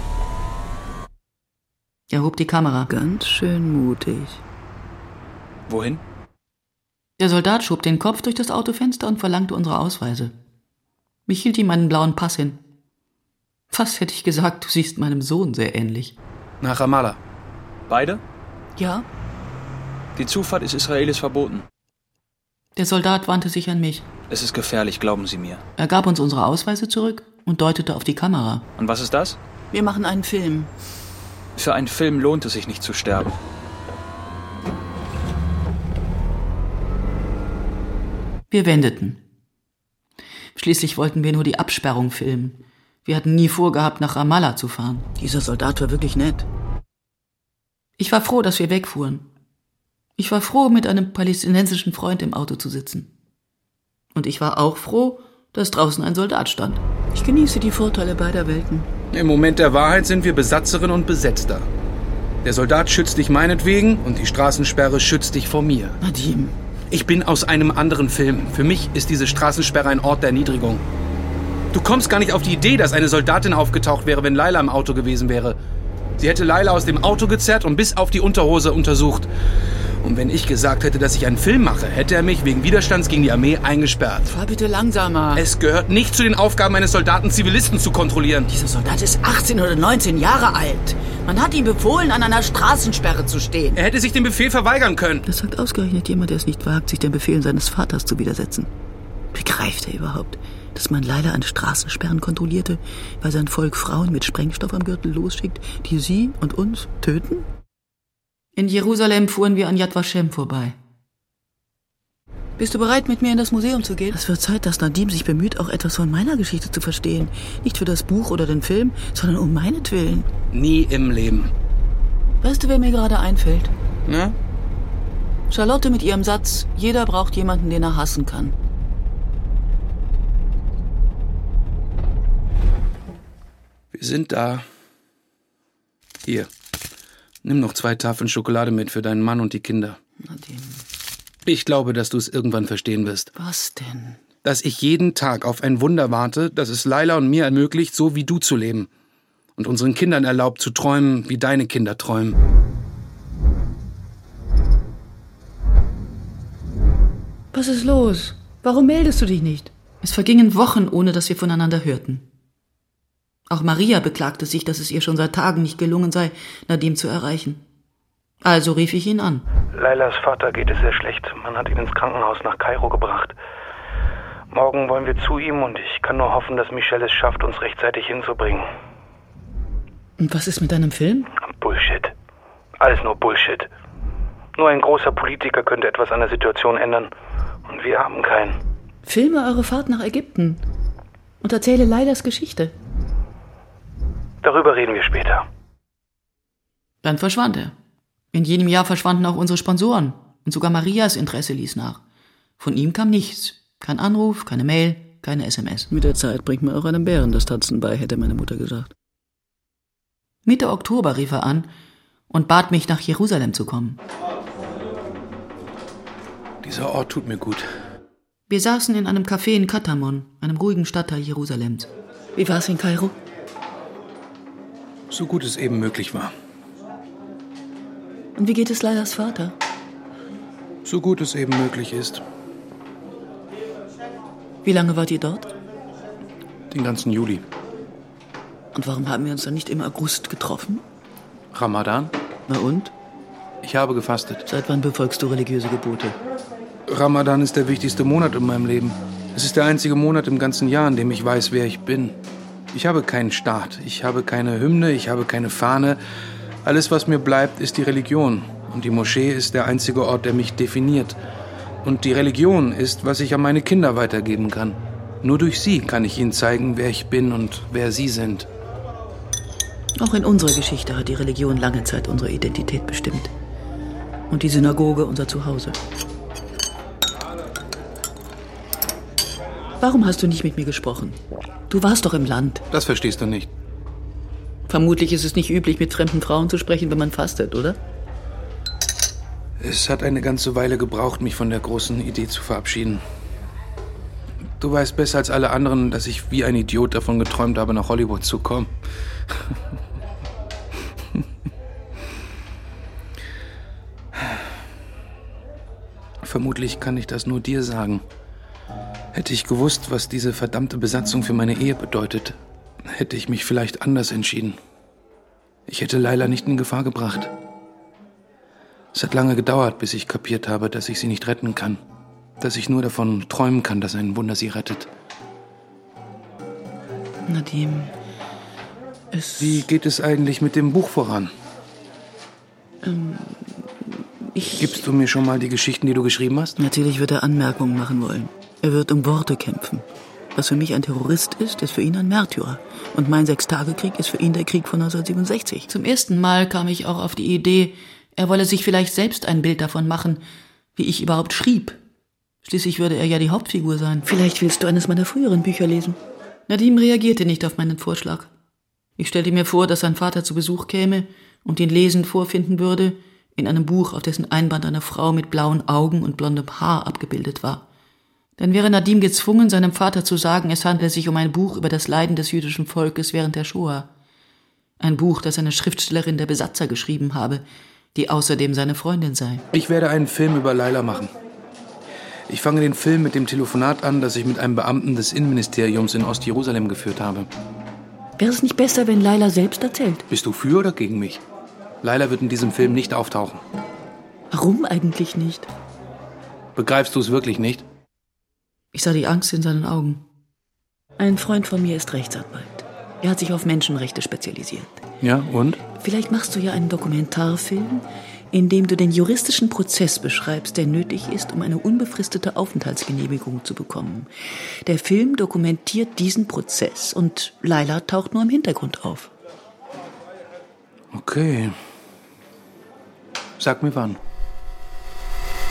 [SPEAKER 1] Er hob die Kamera.
[SPEAKER 6] Ganz schön mutig.
[SPEAKER 2] Wohin?
[SPEAKER 1] Der Soldat schob den Kopf durch das Autofenster und verlangte unsere Ausweise. Ich hielt ihm einen blauen Pass hin. Fast hätte ich gesagt, du siehst meinem Sohn sehr ähnlich.
[SPEAKER 2] Nach Ramallah.
[SPEAKER 13] Beide?
[SPEAKER 1] Ja.
[SPEAKER 13] Die Zufahrt ist Israelis verboten.
[SPEAKER 1] Der Soldat wandte sich an mich.
[SPEAKER 13] Es ist gefährlich, glauben Sie mir.
[SPEAKER 1] Er gab uns unsere Ausweise zurück und deutete auf die Kamera.
[SPEAKER 13] Und was ist das?
[SPEAKER 6] Wir machen einen Film.
[SPEAKER 13] Für einen Film lohnt es sich nicht zu sterben.
[SPEAKER 1] Wir wendeten. Schließlich wollten wir nur die Absperrung filmen. Wir hatten nie vorgehabt, nach Ramallah zu fahren.
[SPEAKER 6] Dieser Soldat war wirklich nett.
[SPEAKER 1] Ich war froh, dass wir wegfuhren. Ich war froh, mit einem palästinensischen Freund im Auto zu sitzen. Und ich war auch froh, dass draußen ein Soldat stand.
[SPEAKER 6] Ich genieße die Vorteile beider Welten.
[SPEAKER 2] Im Moment der Wahrheit sind wir Besatzerin und Besetzter. Der Soldat schützt dich meinetwegen und die Straßensperre schützt dich vor mir.
[SPEAKER 6] Nadim.
[SPEAKER 2] Ich bin aus einem anderen Film. Für mich ist diese Straßensperre ein Ort der Erniedrigung. Du kommst gar nicht auf die Idee, dass eine Soldatin aufgetaucht wäre, wenn Laila im Auto gewesen wäre. Sie hätte Laila aus dem Auto gezerrt und bis auf die Unterhose untersucht. Und wenn ich gesagt hätte, dass ich einen Film mache, hätte er mich wegen Widerstands gegen die Armee eingesperrt.
[SPEAKER 6] Fahr bitte langsamer.
[SPEAKER 2] Es gehört nicht zu den Aufgaben eines Soldaten, Zivilisten zu kontrollieren.
[SPEAKER 6] Dieser Soldat ist achtzehn oder neunzehn Jahre alt. Man hat ihm befohlen, an einer Straßensperre zu stehen.
[SPEAKER 2] Er hätte sich den Befehl verweigern können.
[SPEAKER 6] Das sagt ausgerechnet jemand, der es nicht wagt, sich den Befehlen seines Vaters zu widersetzen. Begreift er überhaupt, dass man Laila an Straßensperren kontrollierte, weil sein Volk Frauen mit Sprengstoff am Gürtel losschickt, die sie und uns töten?
[SPEAKER 1] In Jerusalem fuhren wir an Yad Vashem vorbei.
[SPEAKER 6] Bist du bereit, mit mir in das Museum zu gehen? Es wird Zeit, dass Nadim sich bemüht, auch etwas von meiner Geschichte zu verstehen. Nicht für das Buch oder den Film, sondern um meinetwillen.
[SPEAKER 2] Nie im Leben.
[SPEAKER 6] Weißt du, wer mir gerade einfällt?
[SPEAKER 2] Na?
[SPEAKER 1] Charlotte mit ihrem Satz, jeder braucht jemanden, den er hassen kann.
[SPEAKER 2] Wir sind da. Hier, nimm noch zwei Tafeln Schokolade mit für deinen Mann und die Kinder.
[SPEAKER 1] Nadim.
[SPEAKER 2] Ich glaube, dass du es irgendwann verstehen wirst.
[SPEAKER 1] Was denn?
[SPEAKER 2] Dass ich jeden Tag auf ein Wunder warte, das es Laila und mir ermöglicht, so wie du zu leben. Und unseren Kindern erlaubt, zu träumen, wie deine Kinder träumen.
[SPEAKER 1] Was ist los? Warum meldest du dich nicht? Es vergingen Wochen, ohne dass wir voneinander hörten. Auch Maria beklagte sich, dass es ihr schon seit Tagen nicht gelungen sei, Nadim zu erreichen. Also rief ich ihn an.
[SPEAKER 7] Lailas Vater geht es sehr schlecht. Man hat ihn ins Krankenhaus nach Kairo gebracht. Morgen wollen wir zu ihm und ich kann nur hoffen, dass Michelle es schafft, uns rechtzeitig hinzubringen.
[SPEAKER 1] Und was ist mit deinem Film?
[SPEAKER 7] Bullshit. Alles nur Bullshit. Nur ein großer Politiker könnte etwas an der Situation ändern. Und wir haben keinen.
[SPEAKER 1] Filme eure Fahrt nach Ägypten und erzähle Lailas Geschichte.
[SPEAKER 7] Darüber reden wir später.
[SPEAKER 1] Dann verschwand er. In jenem Jahr verschwanden auch unsere Sponsoren. Und sogar Marias Interesse ließ nach. Von ihm kam nichts. Kein Anruf, keine Mail, keine S M S. Mit der Zeit bringt mir auch einem Bären das Tanzen bei, hätte meine Mutter gesagt. Mitte Oktober rief er an und bat mich, nach Jerusalem zu kommen.
[SPEAKER 2] Dieser Ort tut mir gut.
[SPEAKER 1] Wir saßen in einem Café in Katamon, einem ruhigen Stadtteil Jerusalems. Wie war es in Kairo?
[SPEAKER 2] So gut es eben möglich war.
[SPEAKER 1] Und wie geht es Lailas Vater?
[SPEAKER 2] So gut es eben möglich ist.
[SPEAKER 1] Wie lange wart ihr dort?
[SPEAKER 2] Den ganzen Juli.
[SPEAKER 1] Und warum haben wir uns dann nicht im August getroffen?
[SPEAKER 2] Ramadan?
[SPEAKER 1] Na und?
[SPEAKER 2] Ich habe gefastet.
[SPEAKER 1] Seit wann befolgst du religiöse Gebote?
[SPEAKER 2] Ramadan ist der wichtigste Monat in meinem Leben. Es ist der einzige Monat im ganzen Jahr, in dem ich weiß, wer ich bin. Ich habe keinen Staat, ich habe keine Hymne, ich habe keine Fahne. Alles, was mir bleibt, ist die Religion. Und die Moschee ist der einzige Ort, der mich definiert. Und die Religion ist, was ich an meine Kinder weitergeben kann. Nur durch sie kann ich ihnen zeigen, wer ich bin und wer sie sind.
[SPEAKER 1] Auch in unserer Geschichte hat die Religion lange Zeit unsere Identität bestimmt. Und die Synagoge unser Zuhause. Warum hast du nicht mit mir gesprochen? Du warst doch im Land.
[SPEAKER 2] Das verstehst du nicht.
[SPEAKER 1] Vermutlich ist es nicht üblich, mit fremden Frauen zu sprechen, wenn man fastet, oder?
[SPEAKER 2] Es hat eine ganze Weile gebraucht, mich von der großen Idee zu verabschieden. Du weißt besser als alle anderen, dass ich wie ein Idiot davon geträumt habe, nach Hollywood zu kommen. Vermutlich kann ich das nur dir sagen. Hätte ich gewusst, was diese verdammte Besatzung für meine Ehe bedeutet, hätte ich mich vielleicht anders entschieden. Ich hätte Laila nicht in Gefahr gebracht. Es hat lange gedauert, bis ich kapiert habe, dass ich sie nicht retten kann. Dass ich nur davon träumen kann, dass ein Wunder sie rettet.
[SPEAKER 1] Nadim, es...
[SPEAKER 2] Wie geht es eigentlich mit dem Buch voran?
[SPEAKER 1] Ähm, ich...
[SPEAKER 2] Gibst du mir schon mal die Geschichten, die du geschrieben hast?
[SPEAKER 1] Natürlich wird er Anmerkungen machen wollen. Er wird um Worte kämpfen. Was für mich ein Terrorist ist, ist für ihn ein Märtyrer. Und mein Sechstagekrieg ist für ihn der Krieg von neunzehnhundertsiebenundsechzig. Zum ersten Mal kam ich auch auf die Idee, er wolle sich vielleicht selbst ein Bild davon machen, wie ich überhaupt schrieb. Schließlich würde er ja die Hauptfigur sein. Vielleicht willst du eines meiner früheren Bücher lesen. Nadim reagierte nicht auf meinen Vorschlag. Ich stellte mir vor, dass sein Vater zu Besuch käme und ihn lesend vorfinden würde, in einem Buch, auf dessen Einband eine Frau mit blauen Augen und blondem Haar abgebildet war. Dann wäre Nadim gezwungen, seinem Vater zu sagen, es handle sich um ein Buch über das Leiden des jüdischen Volkes während der Shoah. Ein Buch, das eine Schriftstellerin der Besatzer geschrieben habe, die außerdem seine Freundin sei.
[SPEAKER 2] Ich werde einen Film über Laila machen. Ich fange den Film mit dem Telefonat an, das ich mit einem Beamten des Innenministeriums in Ostjerusalem geführt habe.
[SPEAKER 1] Wäre es nicht besser, wenn Laila selbst erzählt?
[SPEAKER 2] Bist du für oder gegen mich? Laila wird in diesem Film nicht auftauchen.
[SPEAKER 1] Warum eigentlich nicht?
[SPEAKER 2] Begreifst du es wirklich nicht?
[SPEAKER 1] Ich sah die Angst in seinen Augen. Ein Freund von mir ist Rechtsanwalt. Er hat sich auf Menschenrechte spezialisiert.
[SPEAKER 2] Ja, und?
[SPEAKER 1] Vielleicht machst du ja einen Dokumentarfilm, in dem du den juristischen Prozess beschreibst, der nötig ist, um eine unbefristete Aufenthaltsgenehmigung zu bekommen. Der Film dokumentiert diesen Prozess und Laila taucht nur im Hintergrund auf.
[SPEAKER 2] Okay. Sag mir wann.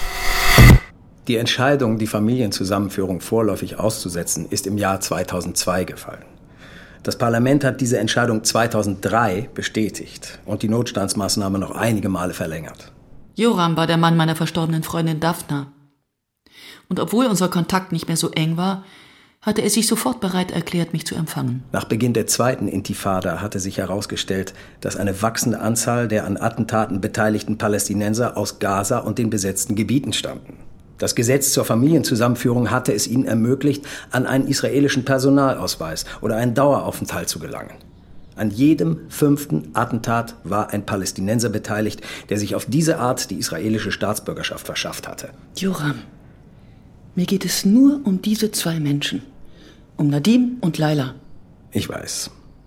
[SPEAKER 14] Die Entscheidung, die Familienzusammenführung vorläufig auszusetzen, ist im Jahr zweitausendzwei gefallen. Das Parlament hat diese Entscheidung zweitausenddrei bestätigt und die Notstandsmaßnahme noch einige Male verlängert.
[SPEAKER 1] Joram war der Mann meiner verstorbenen Freundin Daphna. Und obwohl unser Kontakt nicht mehr so eng war, hatte er sich sofort bereit erklärt, mich zu empfangen.
[SPEAKER 14] Nach Beginn der zweiten Intifada hatte sich herausgestellt, dass eine wachsende Anzahl der an Attentaten beteiligten Palästinenser aus Gaza und den besetzten Gebieten stammten. Das Gesetz zur Familienzusammenführung hatte es ihnen ermöglicht, an einen israelischen Personalausweis oder einen Daueraufenthalt zu gelangen. An jedem fünften Attentat war ein Palästinenser beteiligt, der sich auf diese Art die israelische Staatsbürgerschaft verschafft hatte.
[SPEAKER 1] Joram, mir geht es nur um diese zwei Menschen. Um Nadim und Laila.
[SPEAKER 14] Ich weiß.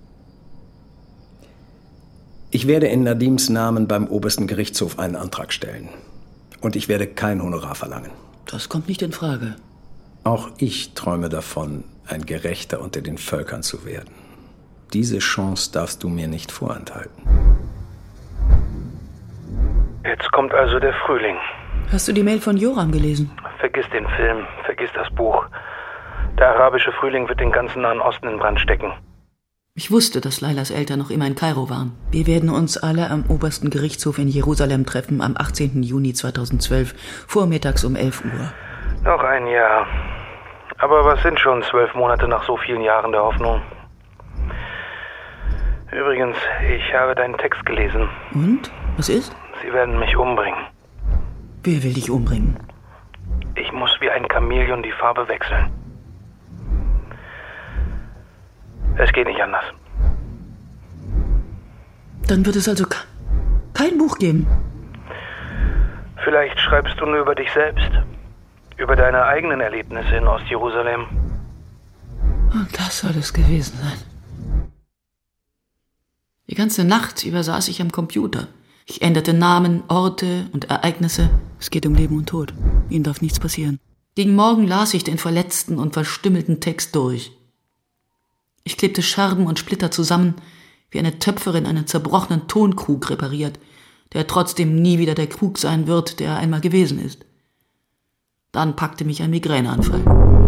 [SPEAKER 14] Ich werde in Nadims Namen beim obersten Gerichtshof einen Antrag stellen. Und ich werde kein Honorar verlangen.
[SPEAKER 1] Das kommt nicht in Frage.
[SPEAKER 14] Auch ich träume davon, ein Gerechter unter den Völkern zu werden. Diese Chance darfst du mir nicht vorenthalten.
[SPEAKER 7] Jetzt kommt also der Frühling.
[SPEAKER 1] Hast du die Mail von Joram gelesen?
[SPEAKER 7] Vergiss den Film, vergiss das Buch. Der arabische Frühling wird den ganzen Nahen Osten in Brand stecken.
[SPEAKER 1] Ich wusste, dass Lailas Eltern noch immer in Kairo waren. Wir werden uns alle am obersten Gerichtshof in Jerusalem treffen, am achtzehnten Juni zweitausendzwölf, vormittags um elf Uhr.
[SPEAKER 7] Noch ein Jahr. Aber was sind schon zwölf Monate nach so vielen Jahren der Hoffnung? Übrigens, ich habe deinen Text gelesen.
[SPEAKER 1] Und? Was ist?
[SPEAKER 7] Sie werden mich umbringen.
[SPEAKER 1] Wer will dich umbringen?
[SPEAKER 7] Ich muss wie ein Chamäleon die Farbe wechseln. Es geht nicht anders.
[SPEAKER 1] Dann wird es also kein Buch geben.
[SPEAKER 7] Vielleicht schreibst du nur über dich selbst. Über deine eigenen Erlebnisse in Ostjerusalem.
[SPEAKER 1] Und das soll es gewesen sein. Die ganze Nacht über saß ich am Computer. Ich änderte Namen, Orte und Ereignisse. Es geht um Leben und Tod. Ihnen darf nichts passieren. Gegen Morgen las ich den verletzten und verstümmelten Text durch. Ich klebte Scherben und Splitter zusammen, wie eine Töpferin einen zerbrochenen Tonkrug repariert, der trotzdem nie wieder der Krug sein wird, der er einmal gewesen ist. Dann packte mich ein Migräneanfall.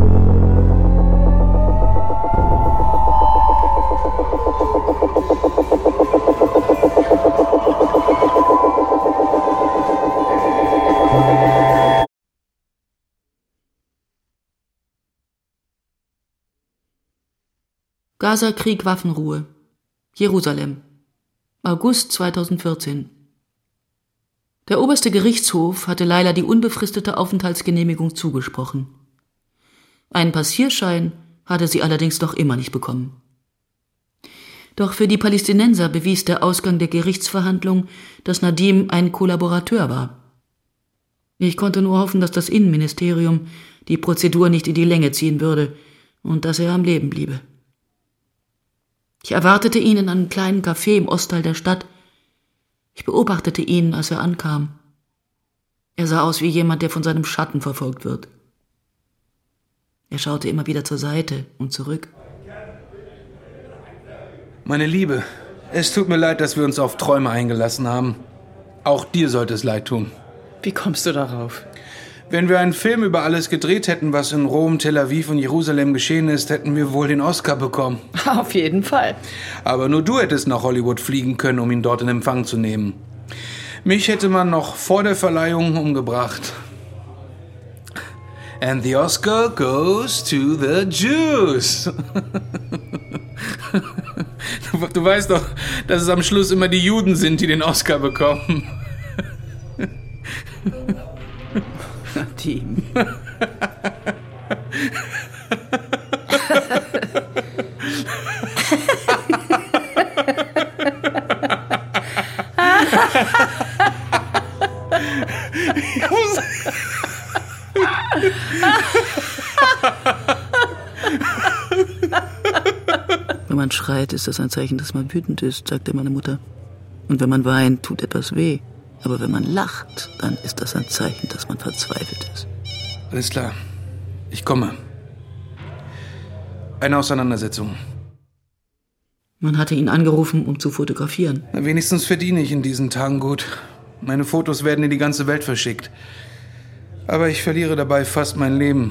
[SPEAKER 1] Gaza-Krieg, Waffenruhe. Jerusalem. August zweitausendvierzehn. Der oberste Gerichtshof hatte Laila die unbefristete Aufenthaltsgenehmigung zugesprochen. Einen Passierschein hatte sie allerdings noch immer nicht bekommen. Doch für die Palästinenser bewies der Ausgang der Gerichtsverhandlung, dass Nadim ein Kollaborateur war. Ich konnte nur hoffen, dass das Innenministerium die Prozedur nicht in die Länge ziehen würde und dass er am Leben bliebe. Ich erwartete ihn in einem kleinen Café im Ostteil der Stadt. Ich beobachtete ihn, als er ankam. Er sah aus wie jemand, der von seinem Schatten verfolgt wird. Er schaute immer wieder zur Seite und zurück.
[SPEAKER 2] Meine Liebe, es tut mir leid, dass wir uns auf Träume eingelassen haben. Auch dir sollte es leid tun.
[SPEAKER 9] Wie kommst du darauf?
[SPEAKER 2] Wenn wir einen Film über alles gedreht hätten, was in Rom, Tel Aviv und Jerusalem geschehen ist, hätten wir wohl den Oscar bekommen.
[SPEAKER 9] Auf jeden Fall.
[SPEAKER 2] Aber nur du hättest nach Hollywood fliegen können, um ihn dort in Empfang zu nehmen. Mich hätte man noch vor der Verleihung umgebracht. And the Oscar goes to the Jews. Du, du weißt doch, dass es am Schluss immer die Juden sind, die den Oscar bekommen.
[SPEAKER 1] Team. Wenn man schreit, ist das ein Zeichen, dass man wütend ist, sagte meine Mutter. Und wenn man weint, tut etwas weh. Aber wenn man lacht, dann ist das ein Zeichen, dass man verzweifelt ist.
[SPEAKER 2] Alles klar. Ich komme. Eine Auseinandersetzung.
[SPEAKER 1] Man hatte ihn angerufen, um zu fotografieren.
[SPEAKER 2] Na, wenigstens verdiene ich in diesen Tagen gut. Meine Fotos werden in die ganze Welt verschickt. Aber ich verliere dabei fast mein Leben.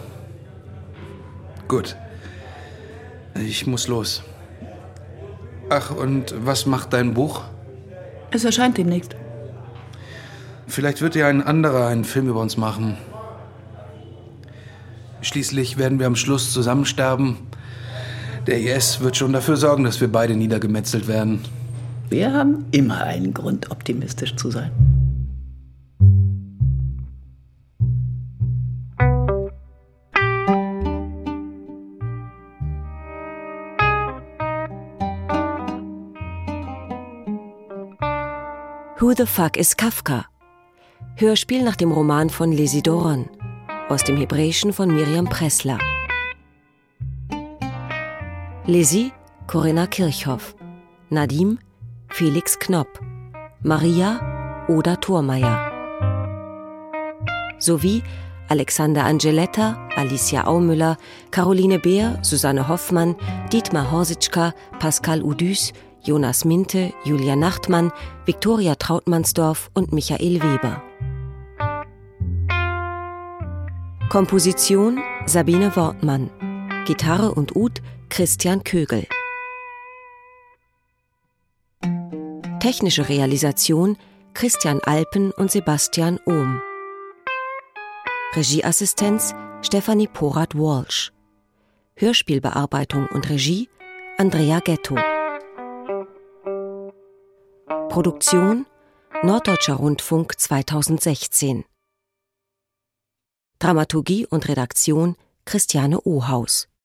[SPEAKER 2] Gut. Ich muss los. Ach, und was macht dein Buch?
[SPEAKER 1] Es erscheint demnächst.
[SPEAKER 2] Vielleicht wird ja ein anderer einen Film über uns machen. Schließlich werden wir am Schluss zusammen sterben. Der I S wird schon dafür sorgen, dass wir beide niedergemetzelt werden.
[SPEAKER 6] Wir haben immer einen Grund, optimistisch zu sein.
[SPEAKER 3] Who the Fuck is Kafka? Hörspiel nach dem Roman von Lizzie Doron, aus dem Hebräischen von Miriam Pressler. Lizzie, Corinna Kirchhoff. Nadim, Felix Knopp. Maria, Oda Thormeyer. Sowie Alexander Angeletta, Alicia Aumüller, Caroline Beer, Susanne Hoffmann, Dietmar Horsitschka, Pascal Udüs, Jonas Minte, Julia Nachtmann, Viktoria Trautmannsdorf und Michael Weber. Komposition Sabine Wortmann. Gitarre und Ud Christian Kögel. Technische Realisation Christian Alpen und Sebastian Ohm. Regieassistenz Stefanie Porath-Walsh. Hörspielbearbeitung und Regie Andrea Ghetto. Produktion Norddeutscher Rundfunk zweitausendsechzehn. Dramaturgie und Redaktion Christiane Ohaus.